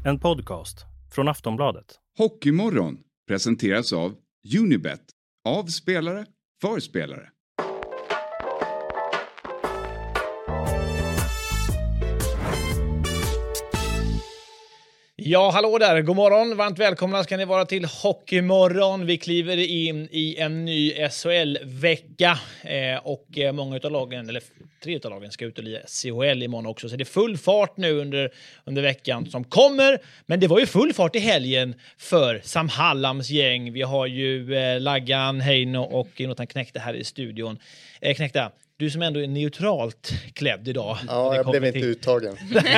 En podcast från Aftonbladet. Hockeymorgon presenteras av Unibet. Av spelare, för spelare. Ja, hallå där. God morgon. Varmt välkomna ska ni vara till Hockeymorgon. Vi kliver in i en ny SHL-vecka och många av lagen, eller 3 av lagen, ska ut i CHL imorgon också. Så det är full fart nu under veckan som kommer. Men det var ju full fart i helgen för Sam Hallams gäng. Vi har ju Laggan, Heino och Jonathan Knekta här i studion. Knekta, du som ändå är neutralt klädd idag. Ja, jag blev inte uttagen.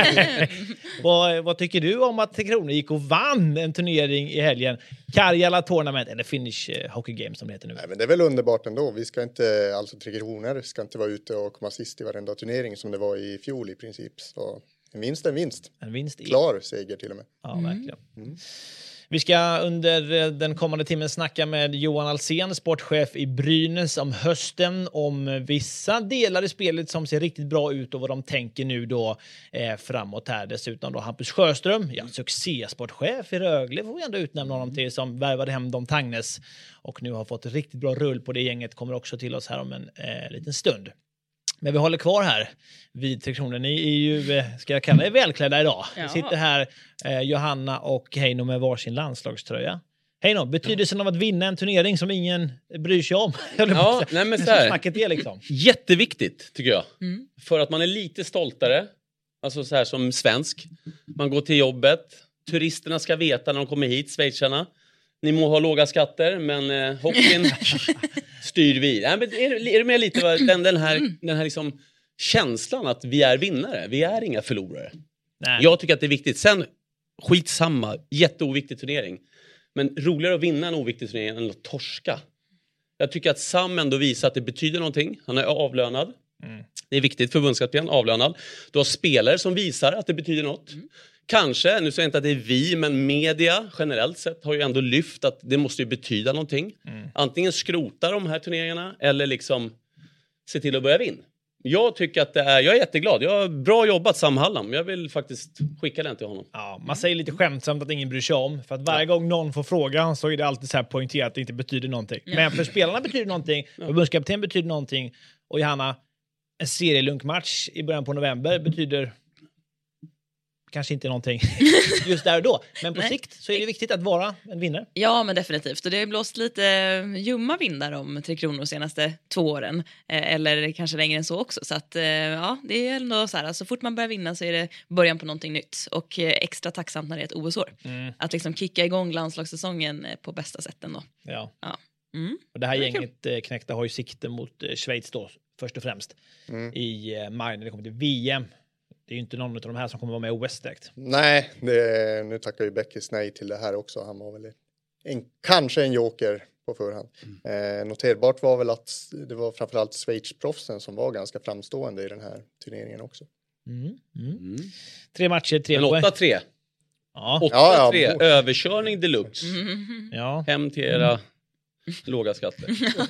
Vad tycker du om att Tre Kronor gick och vann en turnering i helgen? Karjala Tournament, eller Finnish Hockey Games som det heter nu. Nej, men det är väl underbart ändå. Vi ska inte, alltså Tre Kronor ska inte vara ute och komma sist i varenda turnering som det var i fjol i princip. Så en vinst är en vinst. En vinst är klar seger till och med. Ja, verkligen. Vi ska under den kommande timmen snacka med Johan Alsen, sportchef i Brynäs, om hösten, om vissa delar i spelet som ser riktigt bra ut och vad de tänker nu då framåt här. Dessutom då Hampus Sjöström, succésportchef i Rögle, får vi ändå utnämna honom till, som värvade hem Dom Tangnes och nu har fått riktigt bra rull på det gänget, kommer också till oss här om en liten stund. Men vi håller kvar här vid Tre Kronor. Ni är ju, ska jag kalla er, välklädda idag. Ja. Vi sitter här, Johanna och Heino med varsin landslagströja. Heino, betydelsen av att vinna en turnering som ingen bryr sig om. Ja, nej men så här. Snacket är liksom. Jätteviktigt tycker jag. För att man är lite stoltare. Alltså så här som svensk. Man går till jobbet. Turisterna ska veta när de kommer hit, schweizarna. Ni må ha låga skatter, men hockeyn styr vi. Nej, men är det med lite den här liksom känslan att vi är vinnare? Vi är inga förlorare. Nej. Jag tycker att det är viktigt. Sen, skitsamma, jätteoviktig turnering. Men roligare att vinna en oviktig turnering än att torska. Jag tycker att Sam ändå visar att det betyder någonting. Han är avlönad. Det är viktigt för förbundskapten, avlönad. Du har spelare som visar att det betyder något. Kanske, nu säger jag inte att det är vi, men media generellt sett har ju ändå lyft att det måste ju betyda någonting. Antingen skrota de här turneringarna eller liksom se till att börja vinna. Jag tycker att jag är jätteglad. Jag har bra jobbat Sam Hallam. Jag vill faktiskt skicka den till honom. Ja, man säger lite skämtsamt att ingen bryr sig om. För att varje gång någon får frågan så är det alltid så här poängterat att det inte betyder någonting. Ja. Men för spelarna betyder någonting. Förbundskapten betyder någonting. Och Johanna, en serielunkmatch i början på november betyder kanske inte någonting just där och då. Men på sikt så är det viktigt att vara en vinnare. Ja, men definitivt. Och det har blåst lite ljumma vindar om Tre Kronor de senaste 2 åren. Eller kanske längre än så också. Så att ja, det är ändå så här. Så fort man börjar vinna så är det början på någonting nytt. Och extra tacksamt när det är ett OS-år. Att liksom kicka igång landslagssäsongen på bästa sätt ändå. Ja. Och det här gänget Knekta har ju sikte mot Schweiz då, först och främst. I maj när det kommer till VM. Det är ju inte någon av de här som kommer vara med i OS direkt. Nej, nu tackar ju Beckis nej till det här också. Han var väl kanske en joker på förhand. Noterbart var väl att det var framförallt Schweiz-proffsen som var ganska framstående i den här turneringen också. 3 matcher, 3 poäng. 8-3. Ja. 8-3. Överkörning deluxe. Ja. Hem till era låga skatter.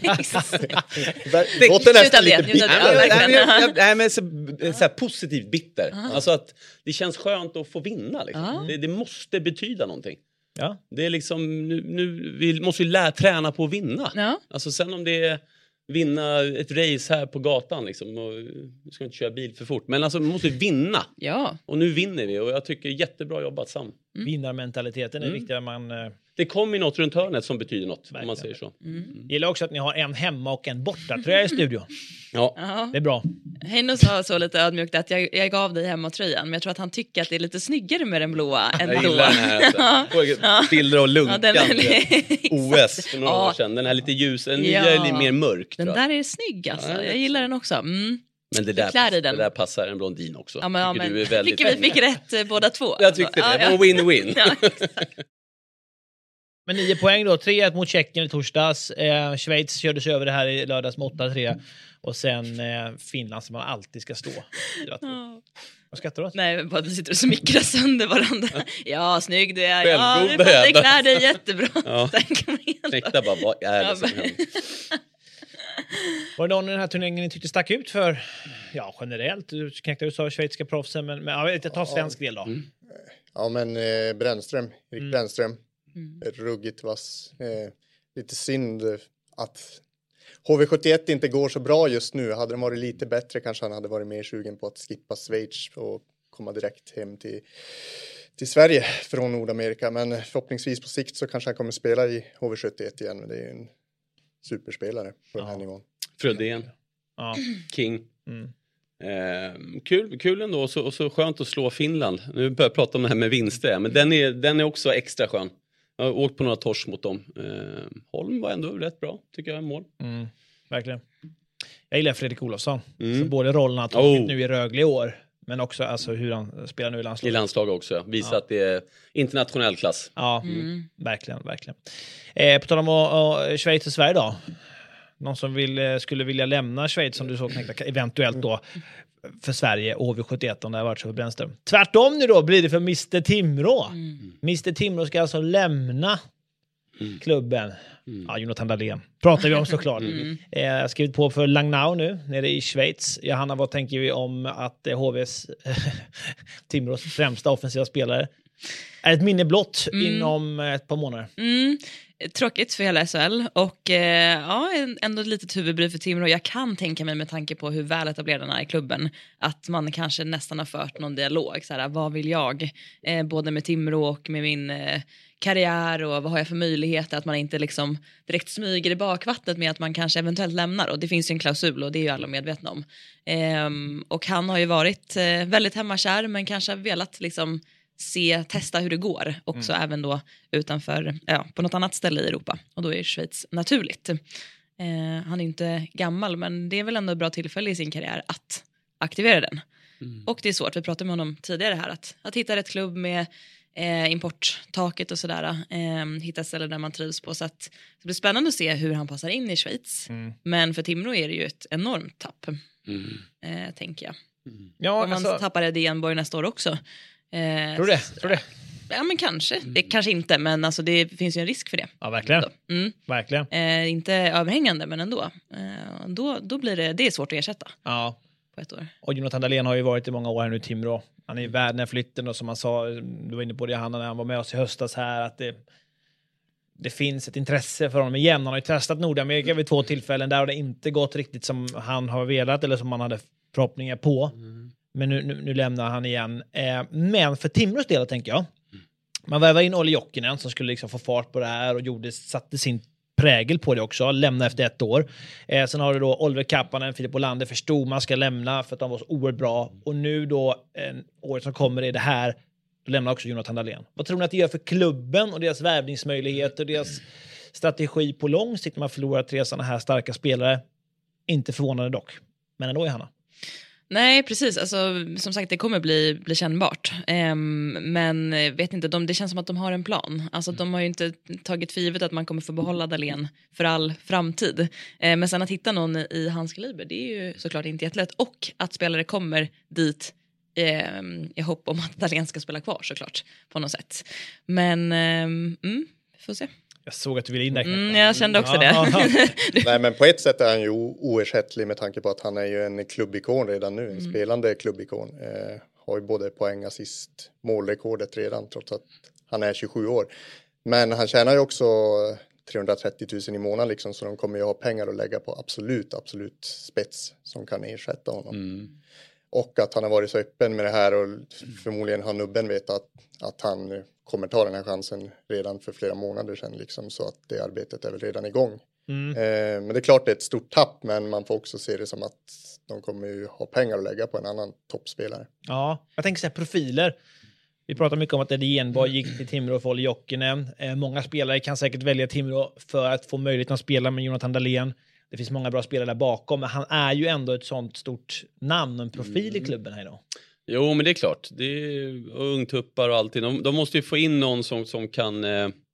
Nej, men så här positivt bitter. Alltså att det känns skönt att få vinna liksom. Det måste betyda någonting. Ja. Det är liksom nu vi måste ju träna på att vinna. Ja. Alltså sen om det är vinna ett race här på gatan liksom, och vi ska inte köra bil för fort, men alltså vi måste vinna. Ja. Och nu vinner vi och jag tycker jättebra jobbat Sam. Vinnarmentaliteten är viktigare man. Det kommer ju något runt hörnet som betyder något. Verkligen. Om man säger så. Gillar också att ni har en hemma och en borta tror jag i studion. Ja. Det är bra. Heino sa så lite ödmjukt att jag gav dig hemmatröjan, men jag tror att han tycker att det är lite snyggare med den blåa än jag gillar den här alltså. Bilder och lunkan OS för några år sedan. Den här lite ljus, den nya är lite mer mörk. Den där är snygg alltså. Jag gillar den också. Men det där passar en blondin också. Ja, men du är väldigt vi fick rätt båda två. Jag tyckte det var win-win. Ja, men 9 poäng då, 3-1 mot Tjeckien i torsdags. Schweiz kördes över det här i lördags med 8-3. Och sen Finland som man alltid ska stå. Vad skrattar du åt? Nej, bara vi sitter och smickrar sönder varandra. Ja, snygg du är. Ja, det klär dig jättebra. Ja. Knekta bara, vad är det som händer? Var det någon i den här turneringen ni tyckte stack ut för, ja, generellt? Du knäckte ut av schweiziska proffsen, men jag tar svensk del då. Ja, men Brännström, Erik Brännström, ruggigt vass. Lite synd att HV71 inte går så bra just nu. Hade de varit lite bättre kanske han hade varit mer sugen på att skippa Schweiz och komma direkt hem till Sverige från Nordamerika. Men förhoppningsvis på sikt så kanske han kommer spela i HV71 igen. Men det är ju en superspelare på den här nivån. Frödén. Ja. King. Kul ändå och så skönt att slå Finland. Nu börjar jag prata om det här med vinster, men den är också extra skön. Jag har åkt på några torsk mot dem. Holm var ändå rätt bra, tycker jag, mål. Verkligen. Jag gillar Fredrik Olofsson. Så både rollen att nu i Rögle i år, men också alltså, hur han spelar nu i landslaget. I landslaget också, visa att det är internationell klass. Ja, verkligen. På tal om Schweiz och Sverige då. Någon som skulle vilja lämna Schweiz som du såg eventuellt då för Sverige och HV71 om det har varit så för Brännström. Tvärtom nu då blir det för Mr. Timrå. Mr. Timrå ska alltså lämna klubben. Ja, Jonathan Dahlén pratar vi om såklart. Jag har skrivit på för Langnau nu nere i Schweiz. Johanna, vad tänker vi om att HVs Timrås främsta offensiva spelare är ett minne blott inom ett par månader? Tråkigt för hela SHL och ändå ett litet huvudbry för Timrå. Jag kan tänka mig med tanke på hur väl etablerade är i klubben att man kanske nästan har fört någon dialog. Såhär, vad vill jag? Både med Timrå och med min karriär och vad har jag för möjligheter, att man inte liksom direkt smyger i bakvattnet med att man kanske eventuellt lämnar. Och det finns ju en klausul och det är ju alla medvetna om. Och han har ju varit väldigt hemmakär men kanske velat liksom testa hur det går också även då utanför, på något annat ställe i Europa, och då är Schweiz naturligt. Han är inte gammal men det är väl ändå ett bra tillfälle i sin karriär att aktivera den. Och det är svårt, vi pratade med honom tidigare här att hitta ett klubb med importtaket och sådär, hitta ställen där man trivs på, så att det blir spännande att se hur han passar in i Schweiz. Men för Timrå är det ju ett enormt tapp, tänker jag. Ja, om man tappar Eddie Enborg nästa år också. Tror det? Ja, men kanske. Det kanske inte, men alltså det finns ju en risk för det. Ja, verkligen. Verkligen. Inte överhängande, men ändå. Då blir det är svårt att ersätta. Ja. På ett år. Och Jonathan Dahlén har ju varit i många år här nu i Timrå. Han är ju värd när flytten, och som han sa, du var inne på det, Hanna, när han var med oss i höstas här, att det finns ett intresse för honom igen. Han har ju testat Nordamerika vid 2 tillfällen. Där har det inte gått riktigt som han har velat eller som han hade förhoppningar på. Men nu lämnar han igen. Men för Timrås del tänker jag, man väver in Olli Jokinen som skulle liksom få fart på det här och satte sin prägel på det också, lämna efter 1 år. Sen har du då Oliver Kappanen, Filip Olander förstod man ska lämna för att de var så oerhört bra. Och nu då, året som kommer är det här, då lämnar också Jonathan Dahlén. Vad tror ni att det gör för klubben och deras värvningsmöjligheter, deras strategi på lång sikt? Man förlorar 3 sådana här starka spelare. Inte förvånande dock. Men ändå, Hanna. Nej, precis. Alltså, som sagt, det kommer bli kännbart. Men vet inte, det känns som att de har en plan. Alltså, de har ju inte tagit för givet att man kommer få behålla Dahlén för all framtid. Men sen att hitta någon i hans kaliber, det är ju såklart inte jättelätt. Och att spelare kommer dit i hopp om att Dahlén ska spela kvar, såklart, på något sätt. Men vi får se. Jag såg att du ville inräkna. Jag kände också det. Nej, men på ett sätt är han ju oersättlig med tanke på att han är ju en klubbikon redan nu. En spelande klubbikon. Har ju både poäng, assist, målrekordet redan trots att han är 27 år. Men han tjänar ju också 330 000 i månaden liksom, så de kommer ju ha pengar att lägga på absolut spets som kan ersätta honom. Och att han har varit så öppen med det här och förmodligen har nubben vetat att han kommer ta den här chansen redan för flera månader sedan liksom, så att det arbetet är väl redan igång. Men det är klart det är ett stort tapp, men man får också se det som att de kommer ju ha pengar att lägga på en annan toppspelare. Ja, jag tänker så här, profiler. Vi pratar mycket om att Eddie Enborg gick till Timrå för Olli Jokinen. Många spelare kan säkert välja Timrå för att få möjlighet att spela med Jonathan Dahlén. Det finns många bra spelare där bakom, men han är ju ändå ett sånt stort namn och en profil i klubben här idag. Jo, men det är klart. Det är ungtuppar och allting. De måste ju få in någon som kan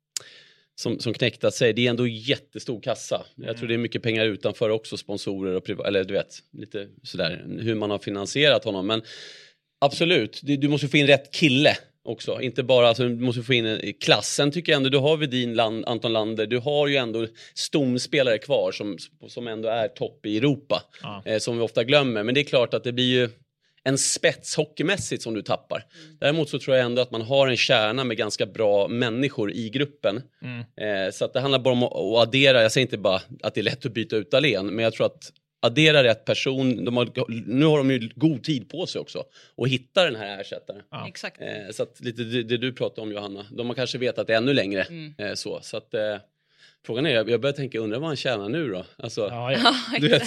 som knäckta sig. Det är ändå jättestor kassa. Jag tror det är mycket pengar utanför också, sponsorer och eller du vet, lite sådär hur man har finansierat honom. Men absolut, du måste få in rätt kille också. Inte bara, alltså, du måste få in i klassen tycker jag ändå. Du har Wedin, Anton Lander. Du har ju ändå stomspelare kvar som ändå är topp i Europa. Som vi ofta glömmer. Men det är klart att det blir ju en spets hockeymässigt som du tappar. Däremot så tror jag ändå att man har en kärna med ganska bra människor i gruppen. Så att det handlar bara om att addera. Jag säger inte bara att det är lätt att byta ut Dahlén. Men jag tror att addera rätt person. Nu har de ju god tid på sig också. Och hitta den här ersättaren. Ja. Exakt. Så att lite det du pratar om, Johanna. De har kanske vetat det ännu längre. Så att frågan är, jag börjar tänka, undra vad han tjänar nu då? Alltså, du vet,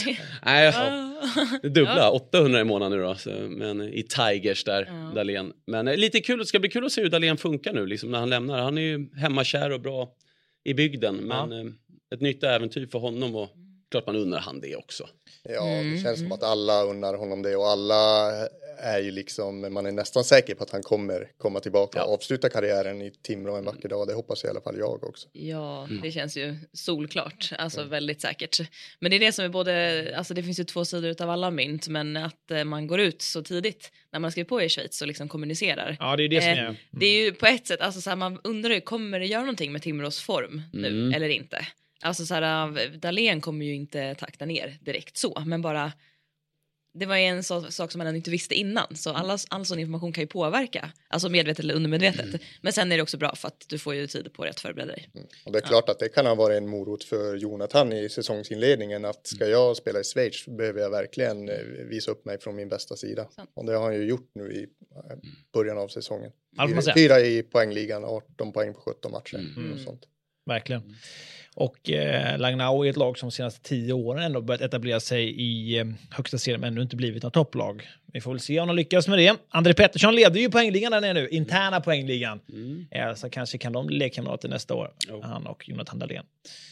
det dubbla, 800 i månaden nu då. Så, men i Tigers där, Dahlén. Men lite kul, det ska bli kul att se hur Dahlén funkar nu liksom, när han lämnar. Han är ju hemmakär och bra i bygden. Men ett nytt äventyr för honom och klart man undrar han det också. Ja, det känns som att alla undrar honom det och alla är ju liksom, man är nästan säker på att han kommer komma tillbaka och avsluta karriären i Timrå en vacker dag. Det hoppas i alla fall jag också. Ja, det känns ju solklart, alltså väldigt säkert. Men det är det som är både, alltså det finns ju två sidor av alla mynt, men att man går ut så tidigt när man skriver på i Schweiz och liksom kommunicerar. Ja, det är det som är. Det är ju på ett sätt, alltså så här, man undrar ju, kommer det göra någonting med Timrås form nu eller inte? Alltså så här, Dahlén kommer ju inte takta ner direkt så, men bara det var ju en sak som man inte visste innan, så all sån information kan ju påverka, alltså medvetet eller undermedvetet. Men sen är det också bra för att du får ju tid på dig att förbereda dig. Och det är klart att det kan ha varit en morot för Jonathan i säsongsinledningen, att ska jag spela i Schweiz behöver jag verkligen visa upp mig från min bästa sida. Och det har han ju gjort nu i början av säsongen. 4 i poängligan, 18 poäng på 17 matcher och sånt. Verkligen. Och Langnau är ett lag som de senaste 10 åren ändå börjat etablera sig i högsta serien, men ännu inte blivit något topplag. Vi får väl se om de lyckas med det. André Pettersson leder ju poängligan där nere nu, interna poängligan. Så kanske kan de bli lekkamrater nästa år, han och Jonathan Dahlén.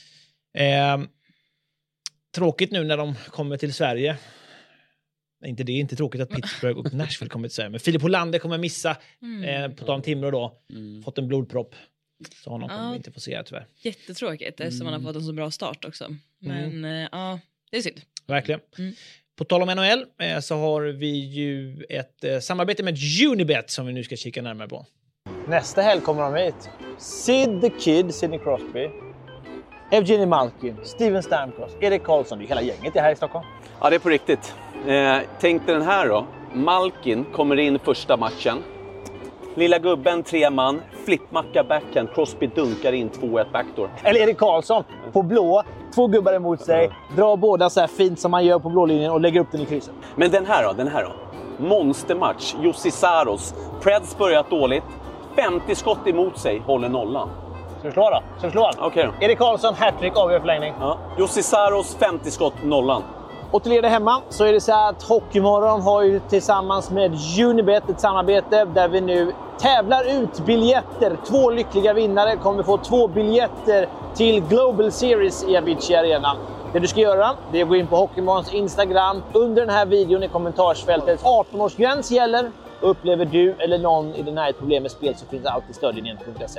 Tråkigt nu när de kommer till Sverige. Det är inte tråkigt att Pittsburgh och Nashville kommer till Sverige, men Filip Hollander kommer missa på tal om Timrå då. Fått en blodpropp. Så honom kommer vi inte få se tyvärr. Jättetråkigt eftersom man har fått en så bra start också. Men ja, det är synd. Verkligen. På tal om NHL så har vi ju ett samarbete med Unibet som vi nu ska kika närmare på. Nästa helg kommer de hit. Sid the Kid, Sidney Crosby, Evgeny Malkin, Steven Stamkos, Erik Karlsson. Det är hela gänget här i Stockholm. Ja, det är på riktigt. Tänk dig den här då. Malkin kommer in första matchen. Lilla gubben, 3 man, flippmacka backhand, Crosby dunkar in 2-1 backdoor. Eller Erik Karlsson på blå, 2 gubbar emot sig, drar båda så här fint som man gör på blålinjen och lägger upp den i krysset. Men den här då. Monstermatch, Jussi Saros. Preds börjat dåligt, 50 skott emot sig, håller nollan. Ska du slå då? Okej då. Erik Karlsson, hattrick, avgör förlängning. Ja. Jussi Saros, 50 skott, nollan. Och till er där hemma så är det så att Hockeymorgon har ju tillsammans med Unibet ett samarbete där vi nu tävlar ut biljetter. 2 lyckliga vinnare kommer få 2 biljetter till Global Series i Avicii Arena. Det du ska göra, det är att gå in på Hockeymorgons Instagram. Under den här videon i kommentarsfältet 18-årsgräns gäller. Upplever du eller någon i den här ett problem med spel så finns alltid stödlinjen.se.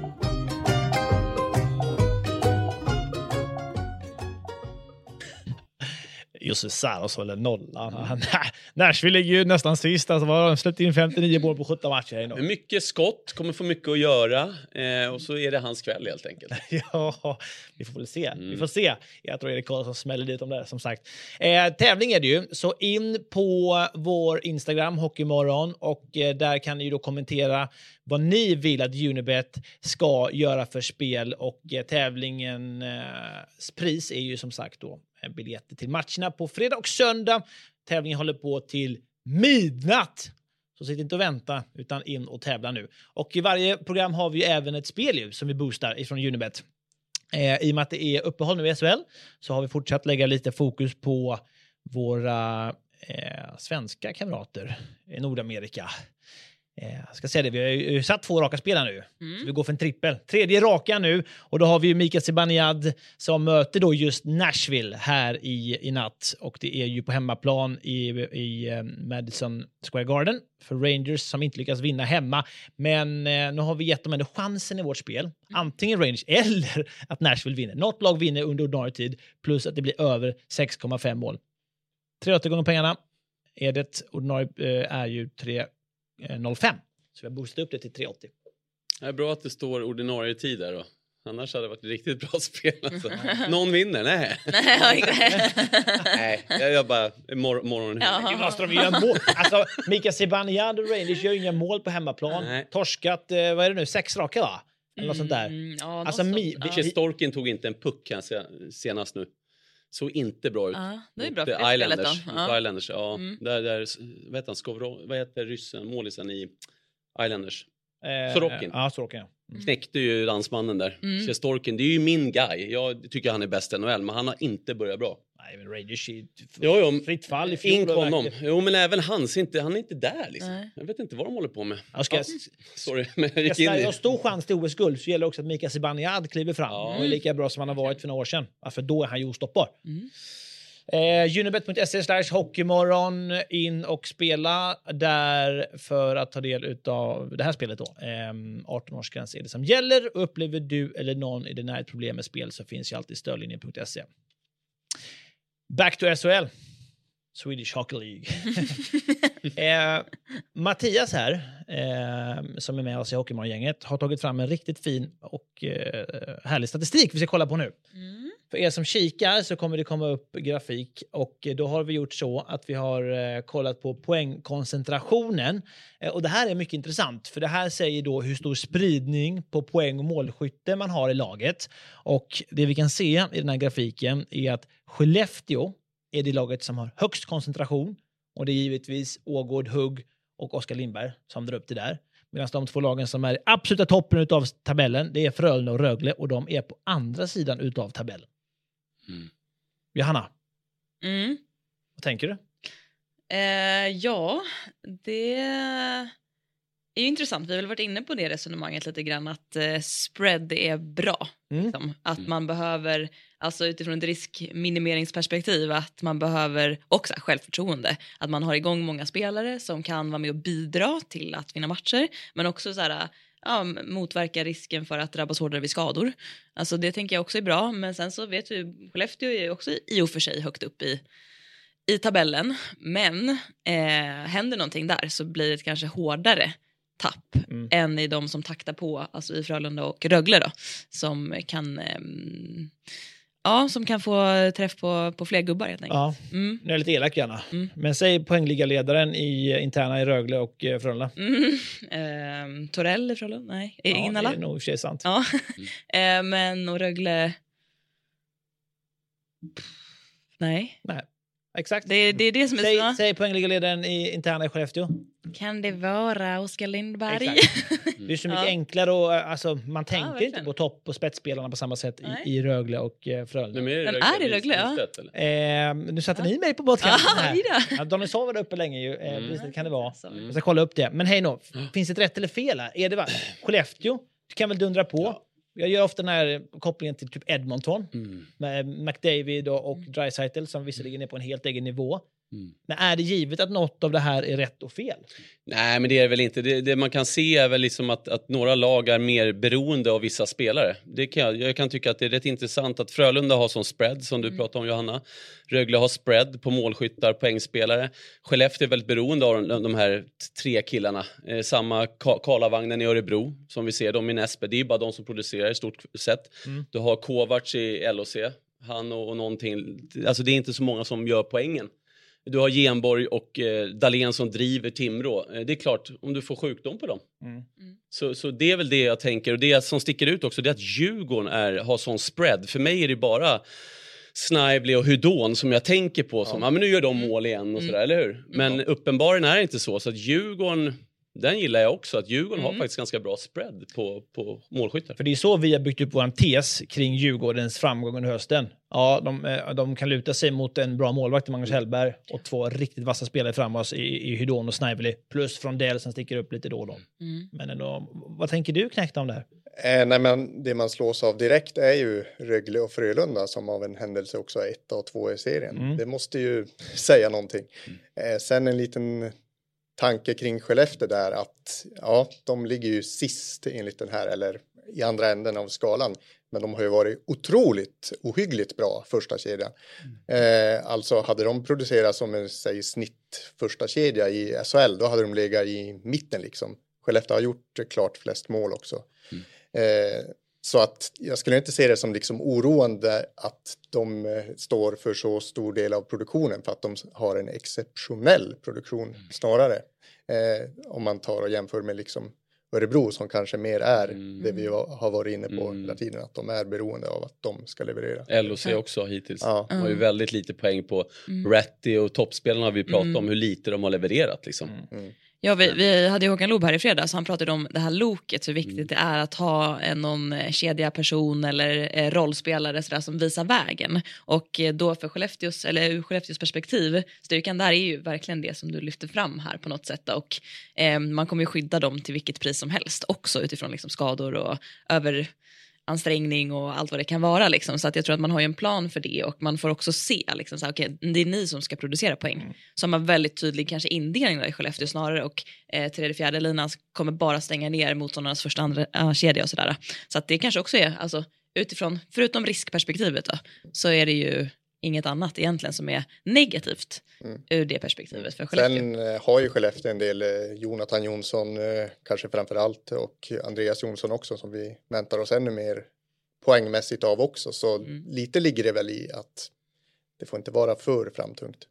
Jussi Saros eller nollan. Nashville ligger ju nästan sist. Alltså de släppte in 59 mål på 17 matcher. Mycket skott, kommer få mycket att göra. Och så är det hans kväll helt enkelt. Ja, vi får väl se. Vi får se. Jag tror Erik Karlsson smäller dit om det, som sagt. Tävling är det ju. Så in på vår Instagram, Hockeymorgon. Och där kan ni ju då kommentera vad ni vill att Unibet ska göra för spel. Och tävlingens pris är ju som sagt då biljetter till matcherna på fredag och söndag. Tävlingen håller på till midnatt. Så sitt inte och vänta utan in och tävla nu. Och i varje program har vi även ett spel som vi boostar ifrån Unibet. I och med att det är uppehåll nu i SHL så har vi fortsatt lägga lite fokus på våra svenska kamrater i Nordamerika. Jag ska säga det, vi har ju satt 2 raka spelare nu. Så vi går för en trippel. 3:e raka nu. Och då har vi ju Mika Zibanejad som möter då just Nashville här i natt. Och det är ju på hemmaplan i Madison Square Garden för Rangers som inte lyckas vinna hemma. Men nu har vi gett dem ändå chansen i vårt spel. Antingen Rangers eller att Nashville vinner. Något lag vinner under ordinarie tid plus att det blir över 6,5 mål. 3 gånger pengarna. Är det ordinarie är ju 3,05. Så vi har boostat upp det till 3,80. Det är bra att det står ordinarie tid där då. Annars hade det varit riktigt bra spel. Alltså. Någon vinner? Nej. Nej, jag bara morgon. Nu måste de göra mål. Alltså, Mika Zibanejad och Rangers gör inga mål på hemmaplan. Nej. Torskat, vad är det nu? 6 raka, va? Eller något sånt där. Ja, Alltså, Storken tog inte en puck senast nu. Såg inte bra ut. Ja, det är bra för för Islanders. Ja. Islanders, ja. Där vad heter ryssen, målisen i Islanders? Sorokin. Ja, Sorokin. Knäckte ju dansmannen där. Storken, det är ju min guy. Jag tycker han är bäst i NHL, men han har inte börjat bra. Nej, men Rangers fritt fall i fjol. Ink honom. Jo, men även han är inte där liksom. Nej. Jag vet inte vad de håller på med. Sorry, men jag gick in har stor chans till OS-guld så gäller också att Mika Zibanejad kliver fram. Och är lika bra som han har varit för några år sedan. För då är han ju ostoppbar. Unibet.se/hockeymorgon in och spela där för att ta del av det här spelet då. 18-årsgräns är det som gäller. Upplever du eller någon i det här ett problem med spel så finns ju alltid stödlinjen.se. Back to SHL. Swedish Hockey League. Mattias här, som är med oss i Hockeymorgon-gänget, har tagit fram en riktigt fin och härlig statistik vi ska kolla på nu. För er som kikar så kommer det komma upp grafik och då har vi gjort så att vi har kollat på poängkoncentrationen. Och det här är mycket intressant för det här säger då hur stor spridning på poäng och målskytte man har i laget. Och det vi kan se i den här grafiken är att Skellefteå är det laget som har högst koncentration och det är givetvis Ågård, Hugg och Oskar Lindberg som drar upp det där. Medan de två lagen som är i absoluta toppen av tabellen, det är Frölunda och Rögle och de är på andra sidan utav tabellen. Johanna, vad tänker du? Ja, det är ju intressant. Vi har väl varit inne på det resonemanget lite grann att spread är bra. Liksom. Att man behöver, alltså utifrån ett riskminimeringsperspektiv, att man behöver också självförtroende. Att man har igång många spelare som kan vara med och bidra till att vinna matcher. Men också så här, motverka risken för att drabbas hårdare vid skador. Alltså det tänker jag också är bra. Men sen så vet vi, Skellefteå är också i och för sig högt upp i tabellen. Men händer någonting där så blir det kanske hårdare tapp än i de som taktar på, alltså i Frölunda och Rögle då, som kan som kan få träff på fler gubbar helt enkelt. Ja, nu är lite elak gärna. Men säg poängligaledaren interna i Rögle och Frölunda. Torell i Frölunda? Nej, Ingala? Ja, det är nog i och för sig sant. Ja. Men och Rögle... Nej. Exakt. Det är det som är säg poängligaledaren interna i Skellefteå. Kan det vara Oskar Lindberg? Det är så mycket enklare och alltså, man tänker inte på topp- och spetsspelarna på samma sätt i Rögle och Frölunda. Den är i Rögle, ja. Nu satte ni mig på båtkanten här. Daniel sa var uppe länge ju. Precis, kan det vara. Jag ska kolla upp det. Men hej nå, finns det ett rätt eller fel här? Är det Skellefteå? Du kan väl dundra på. Ja. Jag gör ofta den här kopplingen till typ Edmonton med McDavid och Draisaitl som visserligen är på en helt egen nivå. Men är det givet att något av det här är rätt och fel? Nej, men det är väl inte. Det man kan se är väl liksom att några lag är mer beroende av vissa spelare. Jag kan tycka att det är rätt intressant att Frölunda har sån spread som du pratade om, Johanna. Rögle har spread på målskyttar, poängspelare. Skellefteå är väldigt beroende av de här 3 killarna. Samma Karlavagnen i Örebro som vi ser dem i Näsby. Det är bara de som producerar i stort sett. Du har Kovacs i LHC. Han och någonting. Alltså det är inte så många som gör poängen. Du har Genborg och Dahlén som driver Timrå. Det är klart, om du får sjukdom på dem. Så det är väl det jag tänker. Och det som sticker ut också, det är att Djurgården har sån spread. För mig är det bara Snively och Hudon som jag tänker på. Som, men nu gör de mål igen och sådär, eller hur? Men uppenbarligen är det inte så. Så att Djurgården... Den gillar jag också, att Djurgården har faktiskt ganska bra spread på målskyttar. För det är så vi har byggt upp vår tes kring Djurgårdens framgång under hösten. Ja, de kan luta sig mot en bra målvakt i Magnus Hellberg och 2 riktigt vassa spelare framåt i Hydon och Snively. Plus Frondell som sticker upp lite då och då. Men ändå, vad tänker du, Knäckta, om det här? Nej, men det man slås av direkt är ju Rögle och Frölunda som av en händelse också är 1 och 2 i serien. Det måste ju säga någonting. Sen en liten... tanke kring Skellefteå där att de ligger ju sist enligt den här eller i andra änden av skalan, men de har ju varit ohyggligt bra första kedjan. Alltså hade de producerat som en snitt första kedja i SHL, då hade de legat i mitten liksom Skellefteå har gjort klart flest mål också. Så att jag skulle inte se det som liksom oroande att de står för så stor del av produktionen, för att de har en exceptionell produktion snarare. Om man tar och jämför med liksom Örebro som kanske mer är det vi har varit inne på hela tiden, att de är beroende av att de ska leverera. LOC också hittills. De har ju väldigt lite poäng på Ratty, och toppspelarna har vi pratat om hur lite de har levererat liksom. Ja, vi hade ju Håkan Loob här i fredags. Han pratade om det här loket, hur viktigt det är att ha någon kedja person eller rollspelare så där, som visar vägen. Och då för Skellefteås, eller ur Skellefteås perspektiv, styrkan där är ju verkligen det som du lyfter fram här på något sätt. Och man kommer ju skydda dem till vilket pris som helst också, utifrån liksom skador och överansträngning och allt vad det kan vara liksom. Så att jag tror att man har ju en plan för det, och man får också se liksom, så här, okej, det är ni som ska producera poäng. Så har man väldigt tydlig kanske indelning där i Skellefteå snarare, och tredje fjärde linan kommer bara stänga ner motståndarnas första andra kedja och sådär. Så att det kanske också är, alltså utifrån, förutom riskperspektivet då, så är det ju inget annat egentligen som är negativt ur det perspektivet för Skellefteå. Sen har ju Skellefteå en del Jonathan Jonsson kanske framförallt, och Andreas Jonsson också, som vi väntar oss ännu mer poängmässigt av också. Så lite ligger det väl i att det får inte vara för framtungt.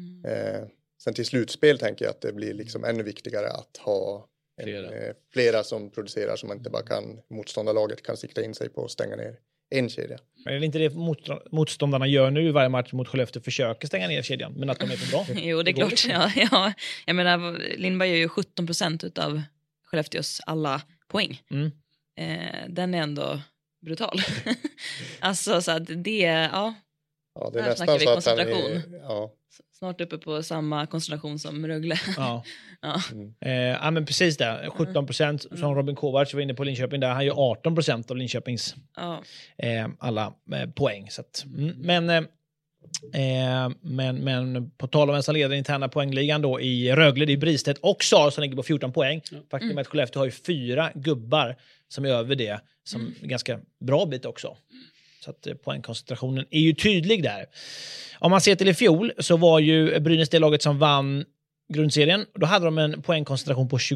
Sen till slutspel tänker jag att det blir liksom ännu viktigare att ha flera som producerar, som man inte bara kan, motståndarlaget kan sikta in sig på och stänga ner en kedja. Men är det inte det motståndarna gör nu i varje match mot Skellefteå, försöker stänga ner kedjan, men att de är för bra? Jo, det är klart. Ja. Jag menar, Lindberg gör ju 17% av Skellefteås alla poäng. Den är ändå brutal. Alltså så att det, ja det är nästan snackar vi så koncentration. Att han är, snart uppe på samma koncentration som Rögle. Ja, men precis det. 17% som Robin Kovacs var inne på Linköping där. Han gör 18% av Linköpings alla poäng. Så att, men på tal om vem som leder interna poängligan då i Rögle, det är Bristedt och Sar som ligger på 14 poäng. Faktum är att Skellefteå har ju 4 gubbar som är över det, som är ganska bra bit också. Så att poängkoncentrationen är ju tydlig där. Om man ser till i fjol så var ju Brynäs det laget som vann grundserien. Då hade de en poängkoncentration på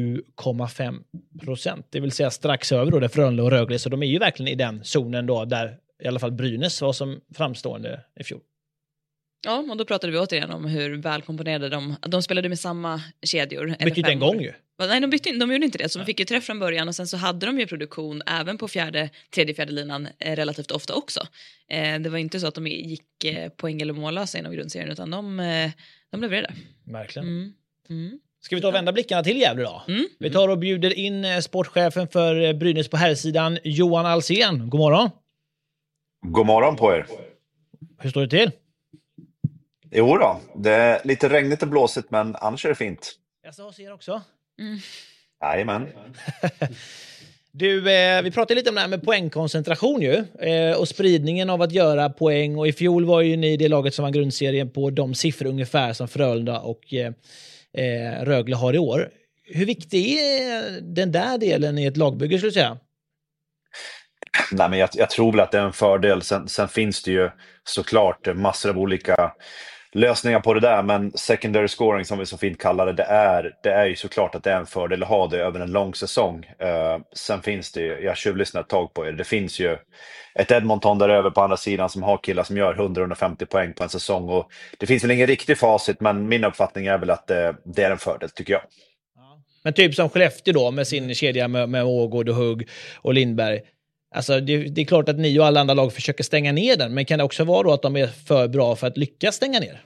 27,5%. Det vill säga strax över då det Frölunda och Rögle. Så de är ju verkligen i den zonen då där i alla fall Brynäs var som framstående i fjol. Ja, och då pratade vi återigen om hur välkomponerade de spelade med samma kedjor. Bytte inte en gång ju. Nej, de gjorde inte det. Så de fick ju träff från början, och sen så hade de ju produktion även på tredje fjärde linan relativt ofta också. Det var inte så att de gick poäng eller mållösa inom grundserien, utan de levererade. Verkligen. Ska vi ta och vända blickarna till Gävle då? Vi tar och bjuder in sportchefen för Brynäs på herrsidan, Johan Alsén. God morgon. God morgon på er. Hur står det till? Jo då, det är lite regnigt och blåsigt, men annars är det fint. Jag så ser också. Jajamän. Du, vi pratade lite om det här med poängkoncentration ju, och spridningen av att göra poäng, och i fjol var ju ni det laget som vann grundserien på de siffror ungefär som Frölunda och Rögle har i år. Hur viktig är den där delen i ett lagbygge, skulle du säga? Nej, men jag tror väl att det är en fördel. Sen finns det ju såklart massor av olika lösningar på det där, men secondary scoring som vi så fint kallar det är ju såklart att det är en fördel att ha det över en lång säsong. Sen finns det ju, jag tjuvlyssnar ett tag på er, det finns ju ett Edmonton där över på andra sidan som har killar som gör 100-150 poäng på en säsong, och det finns väl ingen riktig facit, men min uppfattning är väl att det är en fördel, tycker jag. Men typ som Skellefteå då med sin kedja med Ågård och Hugg och Lindberg. Alltså det är klart att ni och alla andra lag försöker stänga ner den, men kan det också vara då att de är för bra för att lyckas stänga ner?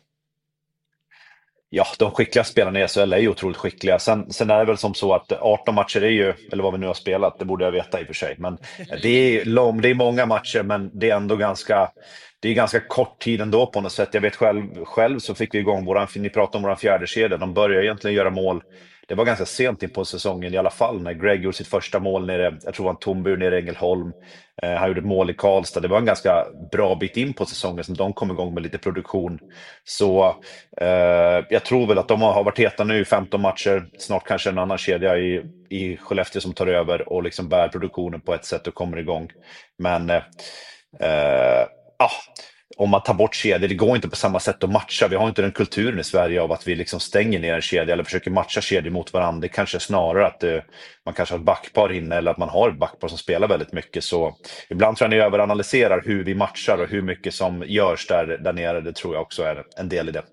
Ja, de skickliga spelarna i SHL är ju otroligt skickliga. Sen är det väl som så att 18 matcher är ju, eller vad vi nu har spelat, det borde jag veta i och för sig. Men det är många matcher, men det är ändå ganska kort tid ändå på något sätt. Jag vet själv så fick vi igång ni pratade om våran fjärde kedja. De började egentligen göra mål. Det var ganska sent in på säsongen i alla fall, när Greg gjorde sitt första mål nere, jag tror det var en tombur nere i Ängelholm. Han gjorde ett mål i Karlstad. Det var en ganska bra bit in på säsongen som de kom igång med lite produktion. Så jag tror väl att de har varit heta nu i 15 matcher. Snart kanske en annan kedja i Skellefteå som tar över och liksom bär produktionen på ett sätt och kommer igång. Men om man tar bort kedjor, det går inte på samma sätt att matcha. Vi har inte den kulturen i Sverige av att vi liksom stänger ner en kedja eller försöker matcha kedjor mot varandra. Det kanske är snarare att man kanske har ett backpar inne eller att man har ett backpar som spelar väldigt mycket. Så ibland tror jag ni överanalyserar hur vi matchar och hur mycket som görs där nere. Det tror jag också är en del i det.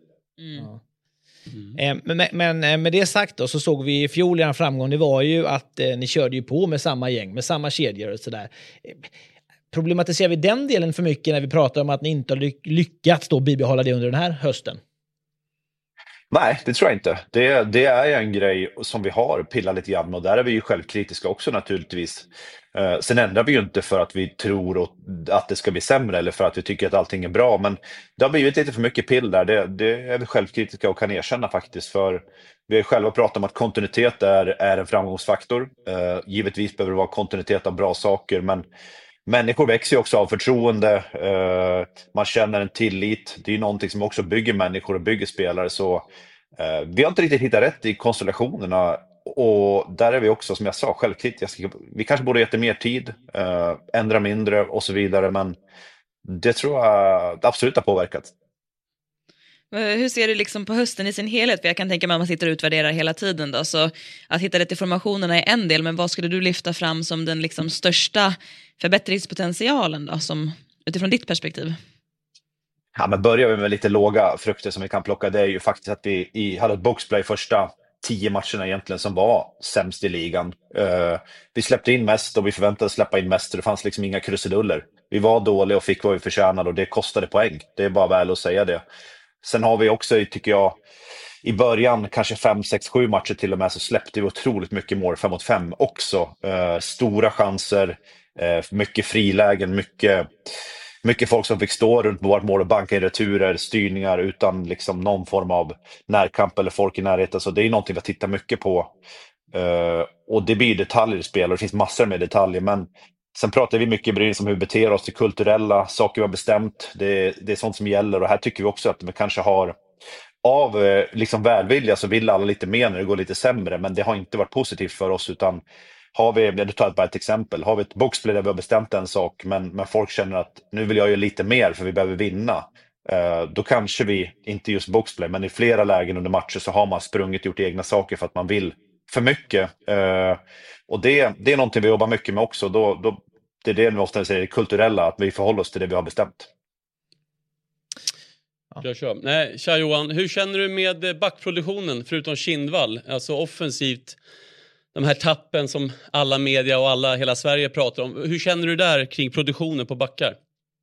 Men med det sagt då, så såg vi i fjol i en framgång, det var ju att ni körde ju på med samma gäng, med samma kedjor och sådär. Problematiserar vi den delen för mycket när vi pratar om att ni inte har lyckats då bibehålla det under den här hösten? Nej, det tror jag inte. Det är en grej som vi har pillat lite grann och där är vi ju självkritiska också naturligtvis. Sen ändrar vi ju inte för att vi tror att det ska bli sämre eller för att vi tycker att allting är bra, men det har blivit lite för mycket pill där. Det är vi självkritiska och kan erkänna faktiskt, för vi har själva pratat om att kontinuitet är en framgångsfaktor. Givetvis behöver det vara kontinuitet av bra saker, men människor växer ju också av förtroende, man känner en tillit. Det är ju någonting som också bygger människor och bygger spelare, så vi har inte riktigt hittat rätt i konstellationerna och där är vi också, som jag sa, självkritiska. Vi kanske borde gett mer tid, ändra mindre och så vidare, men det tror jag absolut har påverkat. Hur ser du liksom på hösten i sin helhet? För jag kan tänka mig att man sitter och utvärderar hela tiden då, så att hitta rätt i formationerna är en del, men vad skulle du lyfta fram som den liksom största förbättringspotentialen då, som, utifrån ditt perspektiv? Ja, men börjar vi med lite låga frukter som vi kan plocka, det är ju faktiskt att vi hade ett boxplay första 10 matcherna egentligen som var sämst i ligan. Vi släppte in mest och vi förväntade släppa in mest, så det fanns liksom inga krusiduller. Vi var dåliga och fick vad vi förtjänade och det kostade poäng. Det är bara väl att säga det. Sen har vi också, tycker jag, i början, kanske 5, 6, 7 matcher till och med, så släppte vi otroligt mycket mål 5-mot-5 också. Stora chanser, mycket frilägen, mycket folk som fick stå runt vårt mål och banka i returer, styrningar utan liksom någon form av närkamp eller folk i närheten. Så det är någonting vi tittar mycket på. Och det blir detaljer i spel och det finns massor med detaljer, men sen pratar vi mycket i Brynäs om hur vi beter oss till kulturella saker vi har bestämt. Det är sånt som gäller och här tycker vi också att vi kanske har av liksom välvilja så vill alla lite mer när det går lite sämre, men det har inte varit positivt för oss, utan har vi, jag tar bara ett exempel, har vi ett boxplay där vi har bestämt en sak men folk känner att nu vill jag göra lite mer för vi behöver vinna, då kanske vi, inte just boxplay, men i flera lägen under matcher så har man sprungit, gjort egna saker för att man vill för mycket. Och det är någonting vi jobbar mycket med också. Det är det vi ofta säger, det kulturella, att vi förhåller oss till det vi har bestämt. Kör. Nej, tja Johan, hur känner du med backproduktionen förutom Kindvall? Alltså offensivt, de här tappen som alla media och hela Sverige pratar om. Hur känner du där kring produktionen på backar?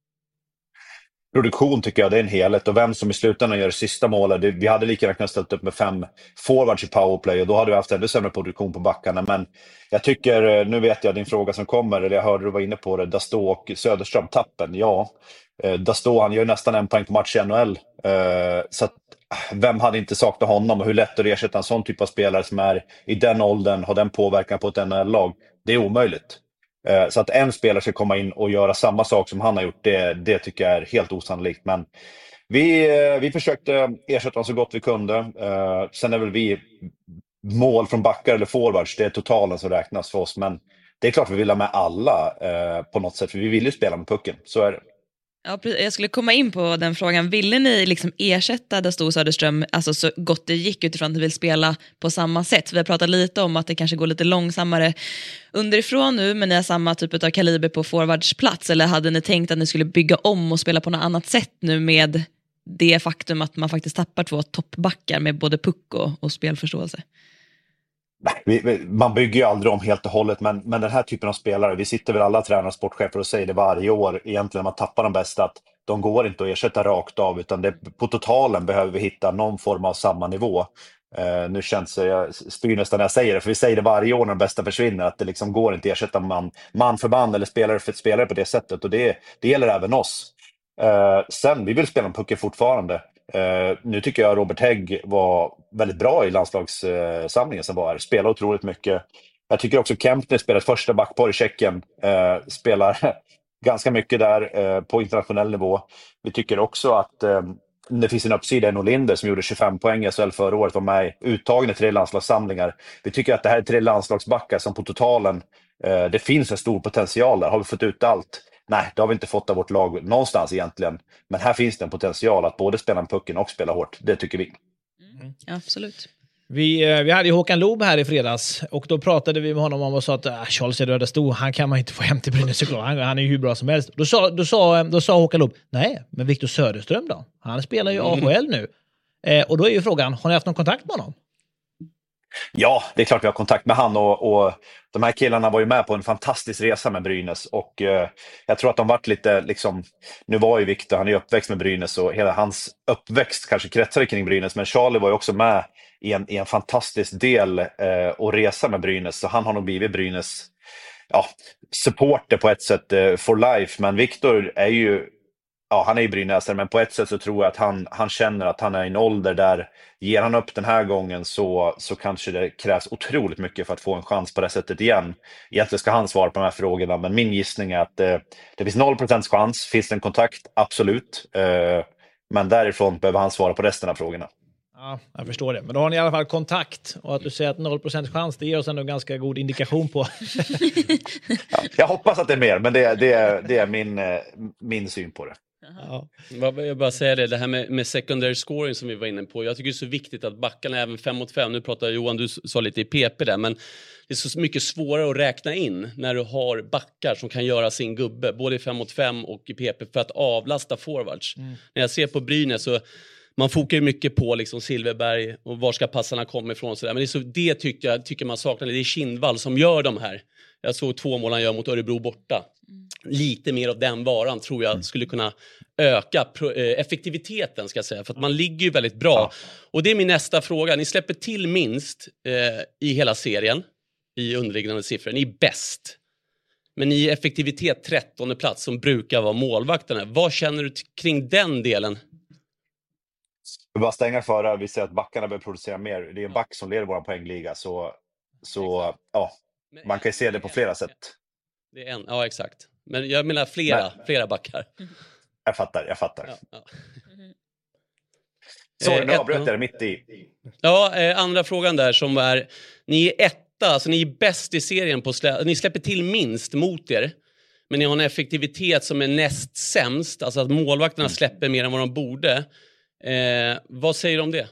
Produktion tycker jag det är en helhet, och vem som i slutändan gör det sista målet, vi hade lika gärna kunnat ställt upp med 5 forwards i powerplay och då hade vi haft ännu sämre produktion på backarna. Men jag tycker, nu vet jag din fråga som kommer, eller jag hörde du var inne på det, Dasto och Söderström tappen. Ja, Dasto, han gör nästan 1 poäng på match i NHL, så att, vem hade inte saknat honom, och hur lätt att ersätta en sån typ av spelare som är i den åldern, har den påverkan på ett NHL-lag, det är omöjligt. Så att en spelare ska komma in och göra samma sak som han har gjort, det tycker jag är helt osannolikt. Men vi försökte ersätta honom så gott vi kunde. Sen är väl vi mål från backar eller forwards, det är totalen som räknas för oss. Men det är klart vi vill ha med alla på något sätt, för vi vill ju spela med pucken, så är det. Ja, jag skulle komma in på den frågan. Ville ni liksom ersätta Dasto Söderström alltså så gott det gick utifrån att ni vill spela på samma sätt? Vi har pratat lite om att det kanske går lite långsammare underifrån nu, men ni har samma typ av kaliber på forwardsplats, eller hade ni tänkt att ni skulle bygga om och spela på något annat sätt nu med det faktum att man faktiskt tappar 2 toppbackar med både puck och spelförståelse? Nej, man bygger ju aldrig om helt och hållet, men den här typen av spelare, vi sitter väl alla tränare och sportchefer och säger det varje år egentligen, man tappar de bästa, att de går inte att ersätta rakt av, utan på totalen behöver vi hitta någon form av samma nivå. Nu känns jag spyr nästan när jag säger det, för vi säger det varje år när de bästa försvinner, att det liksom går inte att ersätta man för man eller spelare för spelare på det sättet, och det gäller även oss. Sen, vi vill spela en pucken fortfarande. Nu tycker jag Robert Hägg var väldigt bra i landslagssamlingen som var här. Spelar otroligt mycket. Jag tycker också Kempner spelar första backpar i Tjeckien. Spelar ganska mycket där på internationell nivå. Vi tycker också att det finns en uppsida i Norlinder som gjorde 25 poäng i SHL förra året, var med uttagen i 3 landslagssamlingar. Vi tycker att det här är 3 landslagsbackar som på totalen, det finns en stor potential där. Har vi fått ut allt? nej, det har vi inte fått av vårt lag någonstans egentligen. Men här finns det en potential att både spela en pucken och spela hårt. Det tycker vi. Ja, absolut. Vi hade ju Håkan Loob här i fredags och då pratade vi med honom om och sa att Charles är röda stor, han kan man inte få hem till Brynäs såklart, han är ju hur bra som helst. Då sa Håkan Loob, nej, men Victor Söderström då? Han spelar ju AHL nu. Och då är ju frågan, har ni haft någon kontakt med honom? Ja, det är klart vi har kontakt med han och de här killarna var ju med på en fantastisk resa med Brynäs och jag tror att de varit lite liksom, nu var ju Victor, han är uppväxt med Brynäs och hela hans uppväxt kanske kretsade kring Brynäs, men Charlie var ju också med i en fantastisk del och resa med Brynäs, så han har nog blivit Brynäs supporter på ett sätt for life, men Victor är ju han är ju brynäsare, men på ett sätt så tror jag att han känner att han är i en ålder där ger han upp den här gången så kanske det krävs otroligt mycket för att få en chans på det sättet igen. Egentligen ska han svara på de här frågorna, men min gissning är att det finns 0% chans. Finns det en kontakt? Absolut. Men därifrån behöver han svara på resten av frågorna. Ja, jag förstår det. Men då har ni i alla fall kontakt. Och att du säger att 0% chans, det ger oss ändå en ganska god indikation på. Jag hoppas att det är mer, men det är min syn på det. Ja. Jag bara säga det här med secondary scoring som vi var inne på. Jag tycker det är så viktigt att backarna även 5-mot-5, nu pratar Johan, du sa lite i PP där, men det är så mycket svårare att räkna in när du har backar som kan göra sin gubbe, både i 5-mot-5 och i PP, för att avlasta forwards. När jag ser på Brynäs så man fokar ju mycket på liksom Silverberg och var ska passarna komma ifrån så där. Men det tycker man saknar. Det är Kindvall som gör de här. Jag såg 2 mål han gör mot Örebro borta. Lite mer av den varan tror jag skulle kunna öka effektiviteten, ska jag säga, för att man ligger ju väldigt bra. Och det är min nästa fråga. Ni släpper till minst i hela serien i underliggande siffror. Ni är bäst. Men i effektivitet 13:e plats som brukar vara målvakterna. Vad känner du kring den delen? Vi bara stänga före, vi ser att backarna behöver producera mer. Det är en back som leder vår poängliga, så man kan ju se det på flera sätt. Det är ja, exakt. Men jag menar flera backar. Jag fattar. Ja. Så nu avbröt jag det mitt i. Ja, andra frågan där som är, ni är etta, alltså ni är bäst i serien på ni släpper till minst mot er. Men ni har en effektivitet som är näst sämst, alltså att målvakterna släpper mer än vad de borde. Vad säger du om det?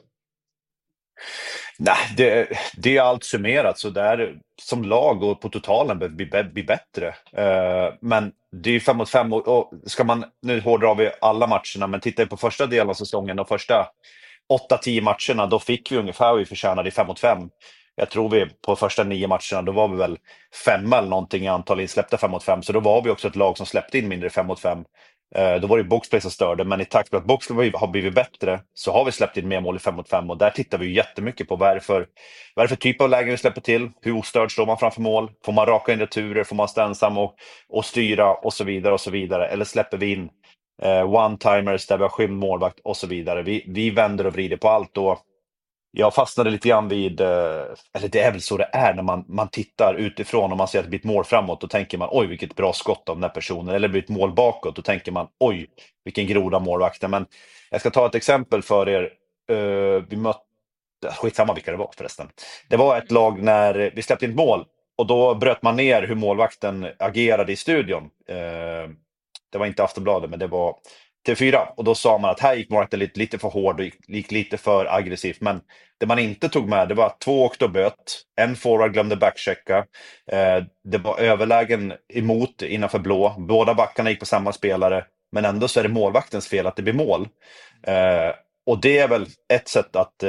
Nej, det är allt summerat, så där som lag och på totalen behöver bli bättre. Men det är ju 5-mot-5 och ska man, nu hårdrar vi alla matcherna, men tittar vi på första delen av säsongen, de första 8-10 matcherna, då fick vi ungefär vad vi förtjänade i 5-mot-5. Jag tror vi på första 9 matcherna, då var vi väl 5 eller någonting i antal insläppta 5-mot-5, så då var vi också ett lag som släppte in mindre 5-mot-5. Då var det boxplay som störde, men i takt med att boxplay har blivit bättre så har vi släppt in mer mål i 5-mot-5, och där tittar vi ju jättemycket på vad är det för typ av lägen vi släpper till, hur ostörd står man framför mål, får man raka in returer, får man stå ensam och styra och så vidare, eller släpper vi in one-timers där vi har skymd målvakt och så vidare. Vi vänder och vrider på allt, och jag fastnade lite grann vid, eller det är väl så det är när man tittar utifrån och man ser att det blir ett mål framåt, då tänker man oj vilket bra skott av den här personen, eller det blir ett mål bakåt, då tänker man oj vilken groda målvakten. Men jag ska ta ett exempel för er. Vi mötte, skitsamma vilka det var förresten. Det var ett lag när vi släppte in mål, och då bröt man ner hur målvakten agerade i studion. Det var inte Aftonbladet, men det var TV4, och då sa man att här gick målvakten lite för hård och gick lite för aggressivt, men det man inte tog med, det var att 2 åkte och böt, en forward glömde backchecka, det var överlägen emot innanför blå, båda backarna gick på samma spelare, men ändå så är det målvaktens fel att det blir mål. Och det är väl ett sätt att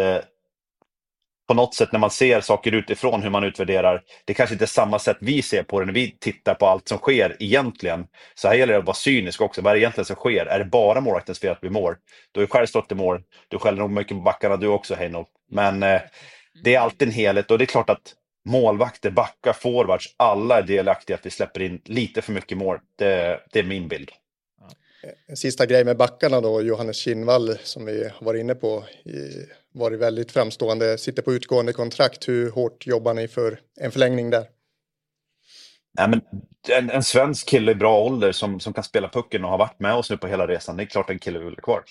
på något sätt när man ser saker utifrån hur man utvärderar, det kanske inte är samma sätt vi ser på det när vi tittar på allt som sker egentligen. Så här gäller det att vara cynisk också. Vad är det egentligen som sker? Är det bara målvaktens fel att bli mål? Du har ju själv stått i mål. Du skäller nog mycket på backarna du också, Heino. Men det är alltid en helhet, och det är klart att målvakter, backar, forwards, alla är delaktiga att vi släpper in lite för mycket mål. Det är min bild. En sista grej med backarna då, Johannes Kindvall som vi var inne på, varit väldigt framstående, sitter på utgående kontrakt. Hur hårt jobbar ni för en förlängning där? Nej, men en svensk kille i bra ålder som kan spela pucken och har varit med oss nu på hela resan, det är klart en kille vi vill ha kvar.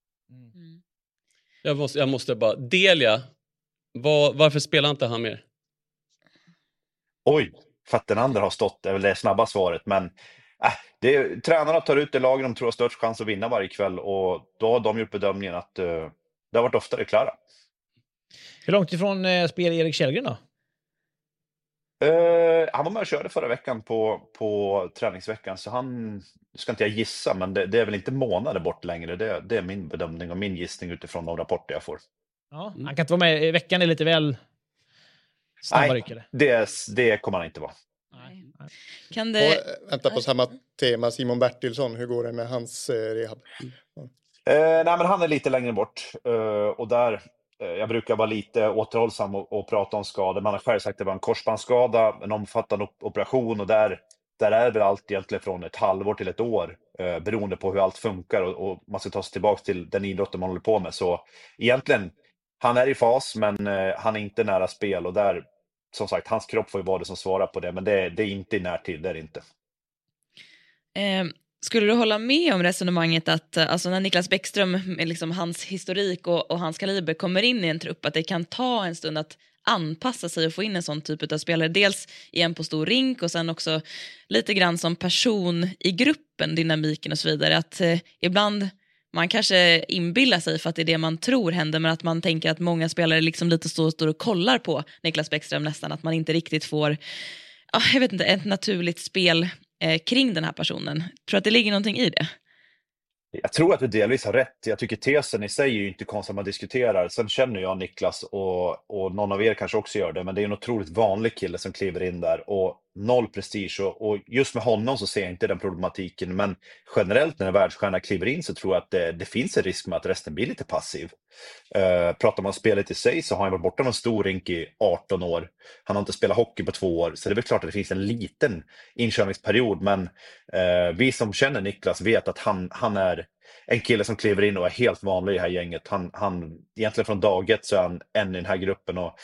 Jag måste bara, Delia, varför spelar inte han mer? Oj, för att den andra har stått, är väl det snabba svaret, men Tränarna tar ut det lagen de tror har störst chans att vinna varje kväll, och då har de gjort bedömningen att det har varit oftare klara. Hur långt ifrån spel Erik Källgren då? Han var med och körde förra veckan på träningsveckan, så han ska inte jag gissa, men det är väl inte månader bort längre. Det är min bedömning och min gissning utifrån de rapporter jag får. Ja, han kan inte vara med i veckan, är lite väl snabba ryckare. Det kommer han inte vara. Kan det... Vänta på samma tema, Simon Bertilsson, hur går det med hans rehab? Nej, men han är lite längre bort, och där jag brukar vara lite återhållsam och prata om skador. Man har själv sagt att det var en korsbandsskada, en omfattande operation, och där är väl allt egentligen från ett halvår till ett år, beroende på hur allt funkar, och man ska ta sig tillbaka till den idrotten man håller på med. Så egentligen, han är i fas, men han är inte nära spel, och där, som sagt, hans kropp får ju vara det som svarar på det, men det är inte i närtid, det är det inte. Skulle du hålla med om resonemanget att alltså när Niklas Bäckström med liksom hans historik och hans kaliber kommer in i en trupp, att det kan ta en stund att anpassa sig och få in en sån typ av spelare, dels igen på stor rink och sen också lite grann som person i gruppen, dynamiken och så vidare, att ibland man kanske inbillar sig för att det är det man tror händer, men att man tänker att många spelare liksom lite står och kollar på Niklas Bäckström nästan, att man inte riktigt får jag vet inte, ett naturligt spel kring den här personen. Tror att det ligger någonting i det? Jag tror att du delvis har rätt. Jag tycker tesen i sig är ju inte konstigt att man diskuterar. Sen känner jag Niklas, och någon av er kanske också gör det, men det är en otroligt vanlig kille som kliver in där och noll prestige, och just med honom så ser jag inte den problematiken, men generellt när en världsstjärna kliver in så tror jag att det finns en risk med att resten blir lite passiv. Pratar man spelet i sig så har han varit borta någon stor rink i 18 år. Han har inte spelat hockey på 2 år, så det är väl klart att det finns en liten inkörningsperiod, men vi som känner Niklas vet att han är en kille som kliver in och är helt vanlig i det här gänget. Han egentligen från dag ett så är han en i den här gruppen, och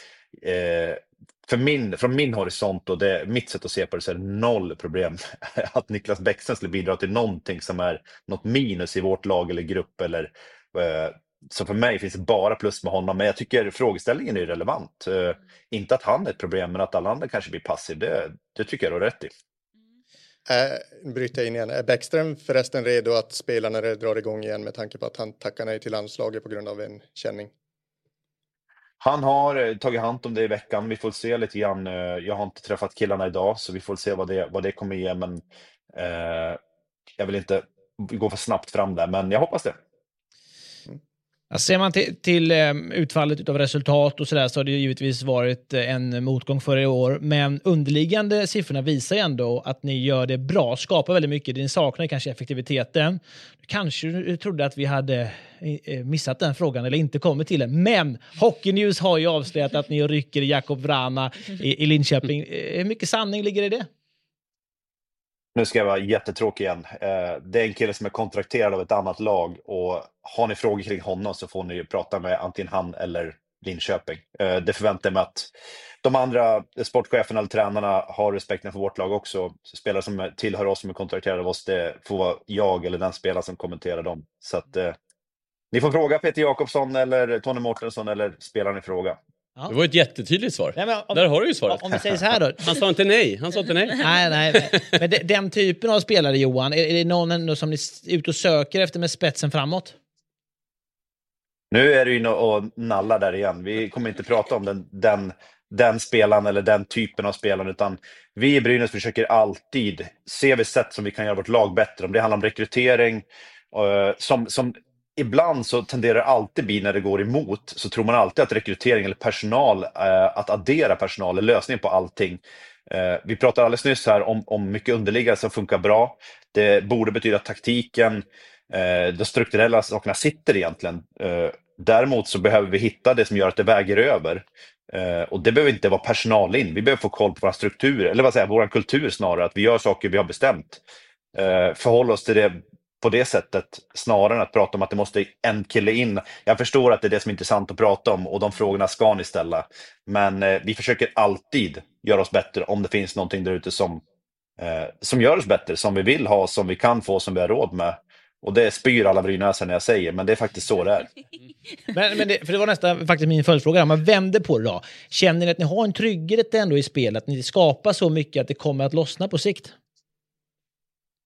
från min horisont och mitt sätt att se på det, så är det noll problem att Niklas Bäckström skulle bidra till någonting som är något minus i vårt lag eller grupp, eller så för mig finns det bara plus med honom. Men jag tycker frågeställningen är relevant. Inte att han är ett problem, men att alla andra kanske blir passiv, det tycker jag är rätt i. Bryta in igen. Är Bäckström förresten redo att spela när det drar igång igen, med tanke på att han tackar nej till landslaget på grund av en känning? Han har tagit hand om det i veckan. Vi får se lite grann. Jag har inte träffat killarna idag, så vi får se vad det kommer ge. Men jag vill inte gå för snabbt fram där, men jag hoppas det. Ser man till utfallet av resultat och sådär, så har det givetvis varit en motgång för i år. Men underliggande siffrorna visar ändå att ni gör det bra, skapar väldigt mycket. Ni saknar kanske effektiviteten. Kanske du trodde att vi hade missat den frågan eller inte kommit till den. Men Hockey News har ju avslöjat att ni rycker Jakub Vrana i Linköping. Hur mycket sanning ligger i det? Nu ska jag vara jättetråkig igen. Det är en kille som är kontrakterad av ett annat lag, och har ni frågor kring honom så får ni prata med antingen han eller Linköping. Det förväntar mig att de andra sportcheferna eller tränarna har respekten för vårt lag också. Spelare som tillhör oss, som är kontrakterade av oss, det får vara jag eller den spelare som kommenterar dem. Så att ni får fråga Peter Jakobsson eller Tony Mårtensson eller spelaren i fråga. Ja. Det var ett jättetydligt svar. Nej, där har du ju svaret. Om vi säger så här då. Han sa inte nej. Nej. Men den typen av spelare, Johan, är det någon ändå som ni är ute och söker efter med spetsen framåt? Nu är det ju och nalla där igen. Vi kommer inte prata om den spelaren eller den typen av spelare, utan vi i Brynäs försöker alltid se vi sätt som vi kan göra vårt lag bättre. Om det handlar om rekrytering, som ibland så tenderar alltid bli, när det går emot, så tror man alltid att rekrytering eller personal, att addera personal är lösningen på allting. Vi pratade alldeles nyss här om mycket underliggare som funkar bra. Det borde betyda att taktiken, de strukturella sakerna sitter egentligen. Däremot så behöver vi hitta det som gör att det väger över. Och det behöver inte vara personal in. Vi behöver få koll på våra strukturer, eller vår kultur snarare, att vi gör saker vi har bestämt. Förhålla oss till det på det sättet, snarare än att prata om att det måste en kille in. Jag förstår att det är det som är intressant att prata om, och de frågorna ska ni ställa. Men vi försöker alltid göra oss bättre om det finns någonting där ute som gör oss bättre, som vi vill ha, som vi kan få, som vi har råd med. Och det spyr alla brynäsare när jag säger, men det är faktiskt så det är. För det var nästan faktiskt min följdfråga. Man vänder på det då. Känner ni att ni har en trygghet ändå i spelet? Att ni skapar så mycket att det kommer att lossna på sikt?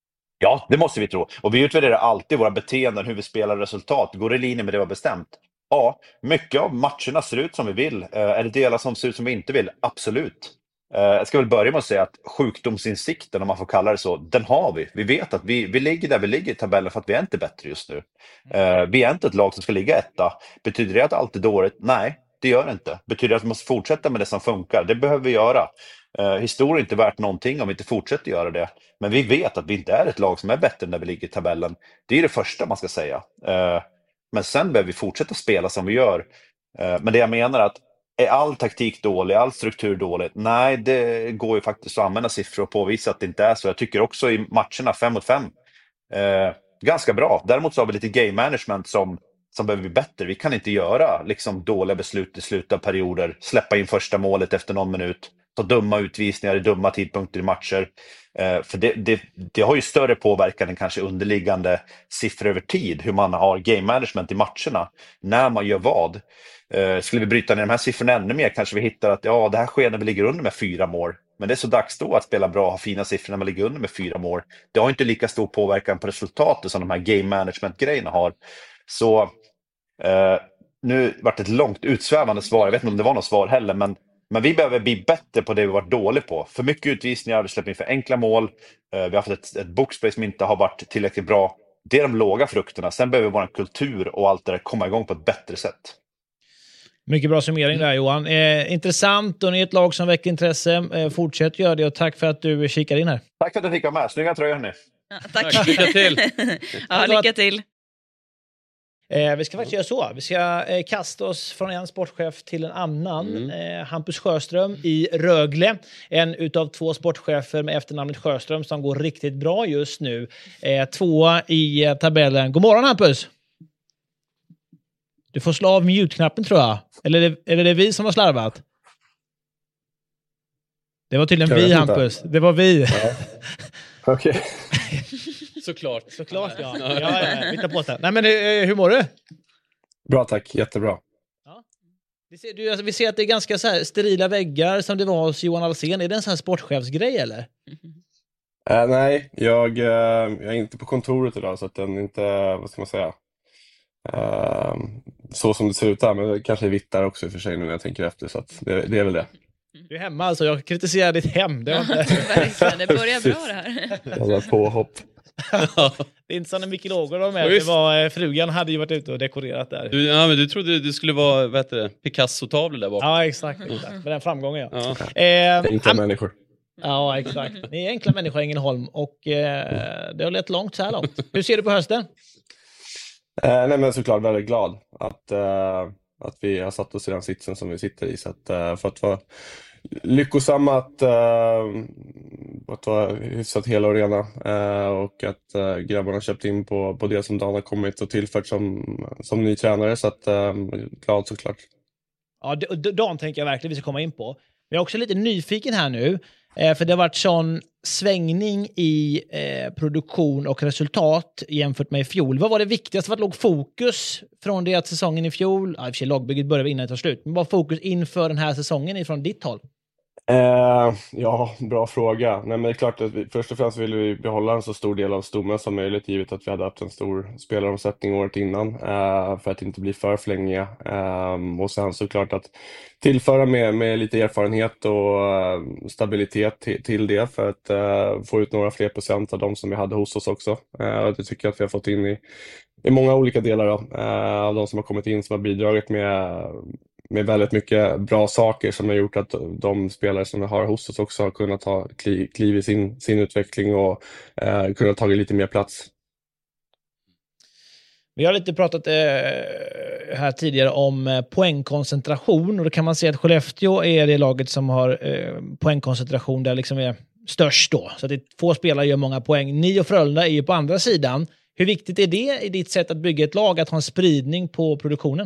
Ja, det måste vi tro. Och vi utvärderar alltid våra beteenden, hur vi spelar resultat. Går det i linje med det vi har bestämt? Ja, mycket av matcherna ser ut som vi vill. Är det delar som ser ut som vi inte vill? Absolut. Jag ska väl börja med att säga att sjukdomsinsikten, om man får kalla det så, den har vi. Vi vet att vi ligger där vi ligger i tabellen för att vi är inte bättre just nu. Vi är inte ett lag som ska ligga etta. Betyder det att allt är dåligt? Nej, det gör det inte. Betyder det att vi måste fortsätta med det som funkar? Det behöver vi göra. Historien är inte värt någonting om vi inte fortsätter göra det. Men vi vet att vi inte är ett lag som är bättre än där vi ligger i tabellen. Det är det första man ska säga. Men sen behöver vi fortsätta spela som vi gör. Men det jag menar är att är all taktik dålig, all struktur dålig? Nej, det går ju faktiskt att använda siffror och påvisa att det inte är så. Jag tycker också i matcherna 5 mot 5 ganska bra. Däremot så har vi lite game management som behöver bli bättre. Vi kan inte göra liksom dåliga beslut i slutet av perioder, släppa in första målet efter någon minut, ta dumma utvisningar i dumma tidpunkter i matcher. För det har ju större påverkan än kanske underliggande siffror över tid, hur man har game management i matcherna, när man gör vad. Skulle vi bryta ner de här siffrorna ännu mer kanske vi hittar att det här sker när vi ligger under med 4 mål. Men det är så dags då att spela bra och ha fina siffror när man ligger under med 4 mål. Det har inte lika stor påverkan på resultatet som de här game management-grejerna har. Så nu vart det ett långt utsvävande svar. Jag vet inte om det var något svar heller, men vi behöver bli bättre på det vi varit dåliga på. För mycket utvisningar, vi släpper in för enkla mål. Vi har haft ett boxplay som inte har varit tillräckligt bra. Det är de låga frukterna. Sen behöver vår kultur och allt det där komma igång på ett bättre sätt. Mycket bra summering där, Johan. Intressant, och ni är ett lag som väcker intresse. Fortsätt göra det, och tack för att du kikar in här. Tack för att du fick vara med. Snygga tröjor, hörni. Ja, tack. Lycka till. Ja, lycka till. Vi ska faktiskt göra så. Vi ska kasta oss från en sportchef till en annan. Hampus Sjöström i Rögle. En utav 2 sportchefer med efternamnet Sjöström som går riktigt bra just nu. 2 i tabellen. God morgon, Hampus! Du får slå av mute-knappen, tror jag. Eller är det vi som har slarvat? Det var tydligen vi, Hampus. Det var vi. Ja. Okej. Såklart, ja. Vi tar på det. Nej, men hur mår du? Bra, tack. Jättebra. Ja. Vi ser att det är ganska så här sterila väggar som det var hos Johan Alsen. Är det en sån här sportchefsgrej, eller? Nej, jag är inte på kontoret idag, så att den inte, vad ska man säga, så som det ser ut där, men det kanske är vitt där också i och för sig nu när jag tänker efter, så att det är väl det. Du är hemma, alltså. Jag kritiserar ditt hem. Det var inte... Verkligen, det börjar bra det här. Jävla påhopp. Det är inte som när Micke Lågård var med. Det var, frugan hade ju varit ute och dekorerat där. Men du trodde det skulle vara, vad heter det, Picasso-tavlor där bakom. Ja, exakt. Med den framgången, ja. Enkla människor. Ja, exakt. Ni är enkla människor i Ängelholm, och det har lett långt så här långt. Hur ser du på hösten? Nej, men såklart väldigt glad att vi har satt oss i den sitsen som vi sitter i, så att för att vara lyckosamma, att vara hyfsat hela och rena, och att grabbarna köpt in på det som Dan har kommit och tillfört som ny tränare, så att glad såklart. Ja, Dan tänker jag verkligen vi ska komma in på. Men jag är också lite nyfiken här nu, för det har varit sån svängning i produktion och resultat jämfört med i fjol. Vad var det viktigaste? Vad låg fokus från det att säsongen i fjol, i och för sig lagbygget började innan det tar slut, men vad var fokus inför den här säsongen ifrån ditt håll? Ja, bra fråga. Nej, men det är klart att först och främst vill vi behålla en så stor del av stommen som möjligt, givet att vi hade haft en stor spelaromsättning året innan, för att inte bli för flängiga. Och sen såklart att tillföra med lite erfarenhet och stabilitet till det, för att få ut några fler procent av de som vi hade hos oss också. Det tycker jag att vi har fått in i många olika delar av de som har kommit in, som har bidragit med väldigt mycket bra saker, som har gjort att de spelare som vi har hos oss också har kunnat ta kliv i sin utveckling och kunnat ta lite mer plats. Vi har lite pratat här tidigare om poängkoncentration, och då kan man se att Skellefteå är det laget som har poängkoncentration där liksom är störst då. Så att det få spelare gör många poäng. Ni och Frölunda är ju på andra sidan. Hur viktigt är det i ditt sätt att bygga ett lag, att ha en spridning på produktionen?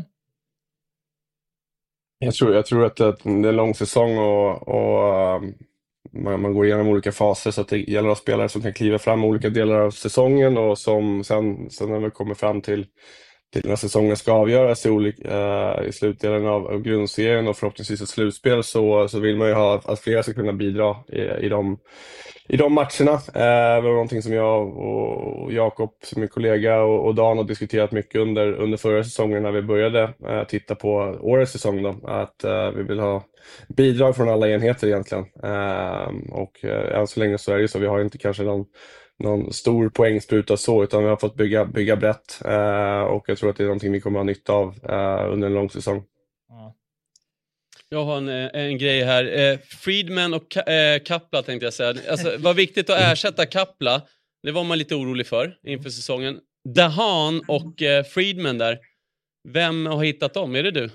Jag tror att det är en lång säsong och man går igenom olika faser, så att det gäller att spelare som kan kliva fram olika delar av säsongen, och som sen när vi kommer fram till när säsongen ska avgöras i slutdelen av grundserien och förhoppningsvis ett slutspel, så vill man ju ha att flera ska kunna bidra i de matcherna. Det var någonting som jag och Jakob, som min kollega, och Dan har diskuterat mycket under förra säsongen när vi började titta på årets säsong då, att vi vill ha bidrag från alla enheter egentligen. Och än så länge så är det så, vi har inte kanske någon stor poängspruta så, utan vi har fått bygga brett, och jag tror att det är någonting vi kommer ha nytta av under en lång säsong. Jag har en grej här. Friedman och Kapla tänkte jag säga. Alltså, var viktigt att ersätta Kapla. Det var man lite orolig för inför säsongen. Dahan och Friedman där. Vem har hittat dem? Är det du?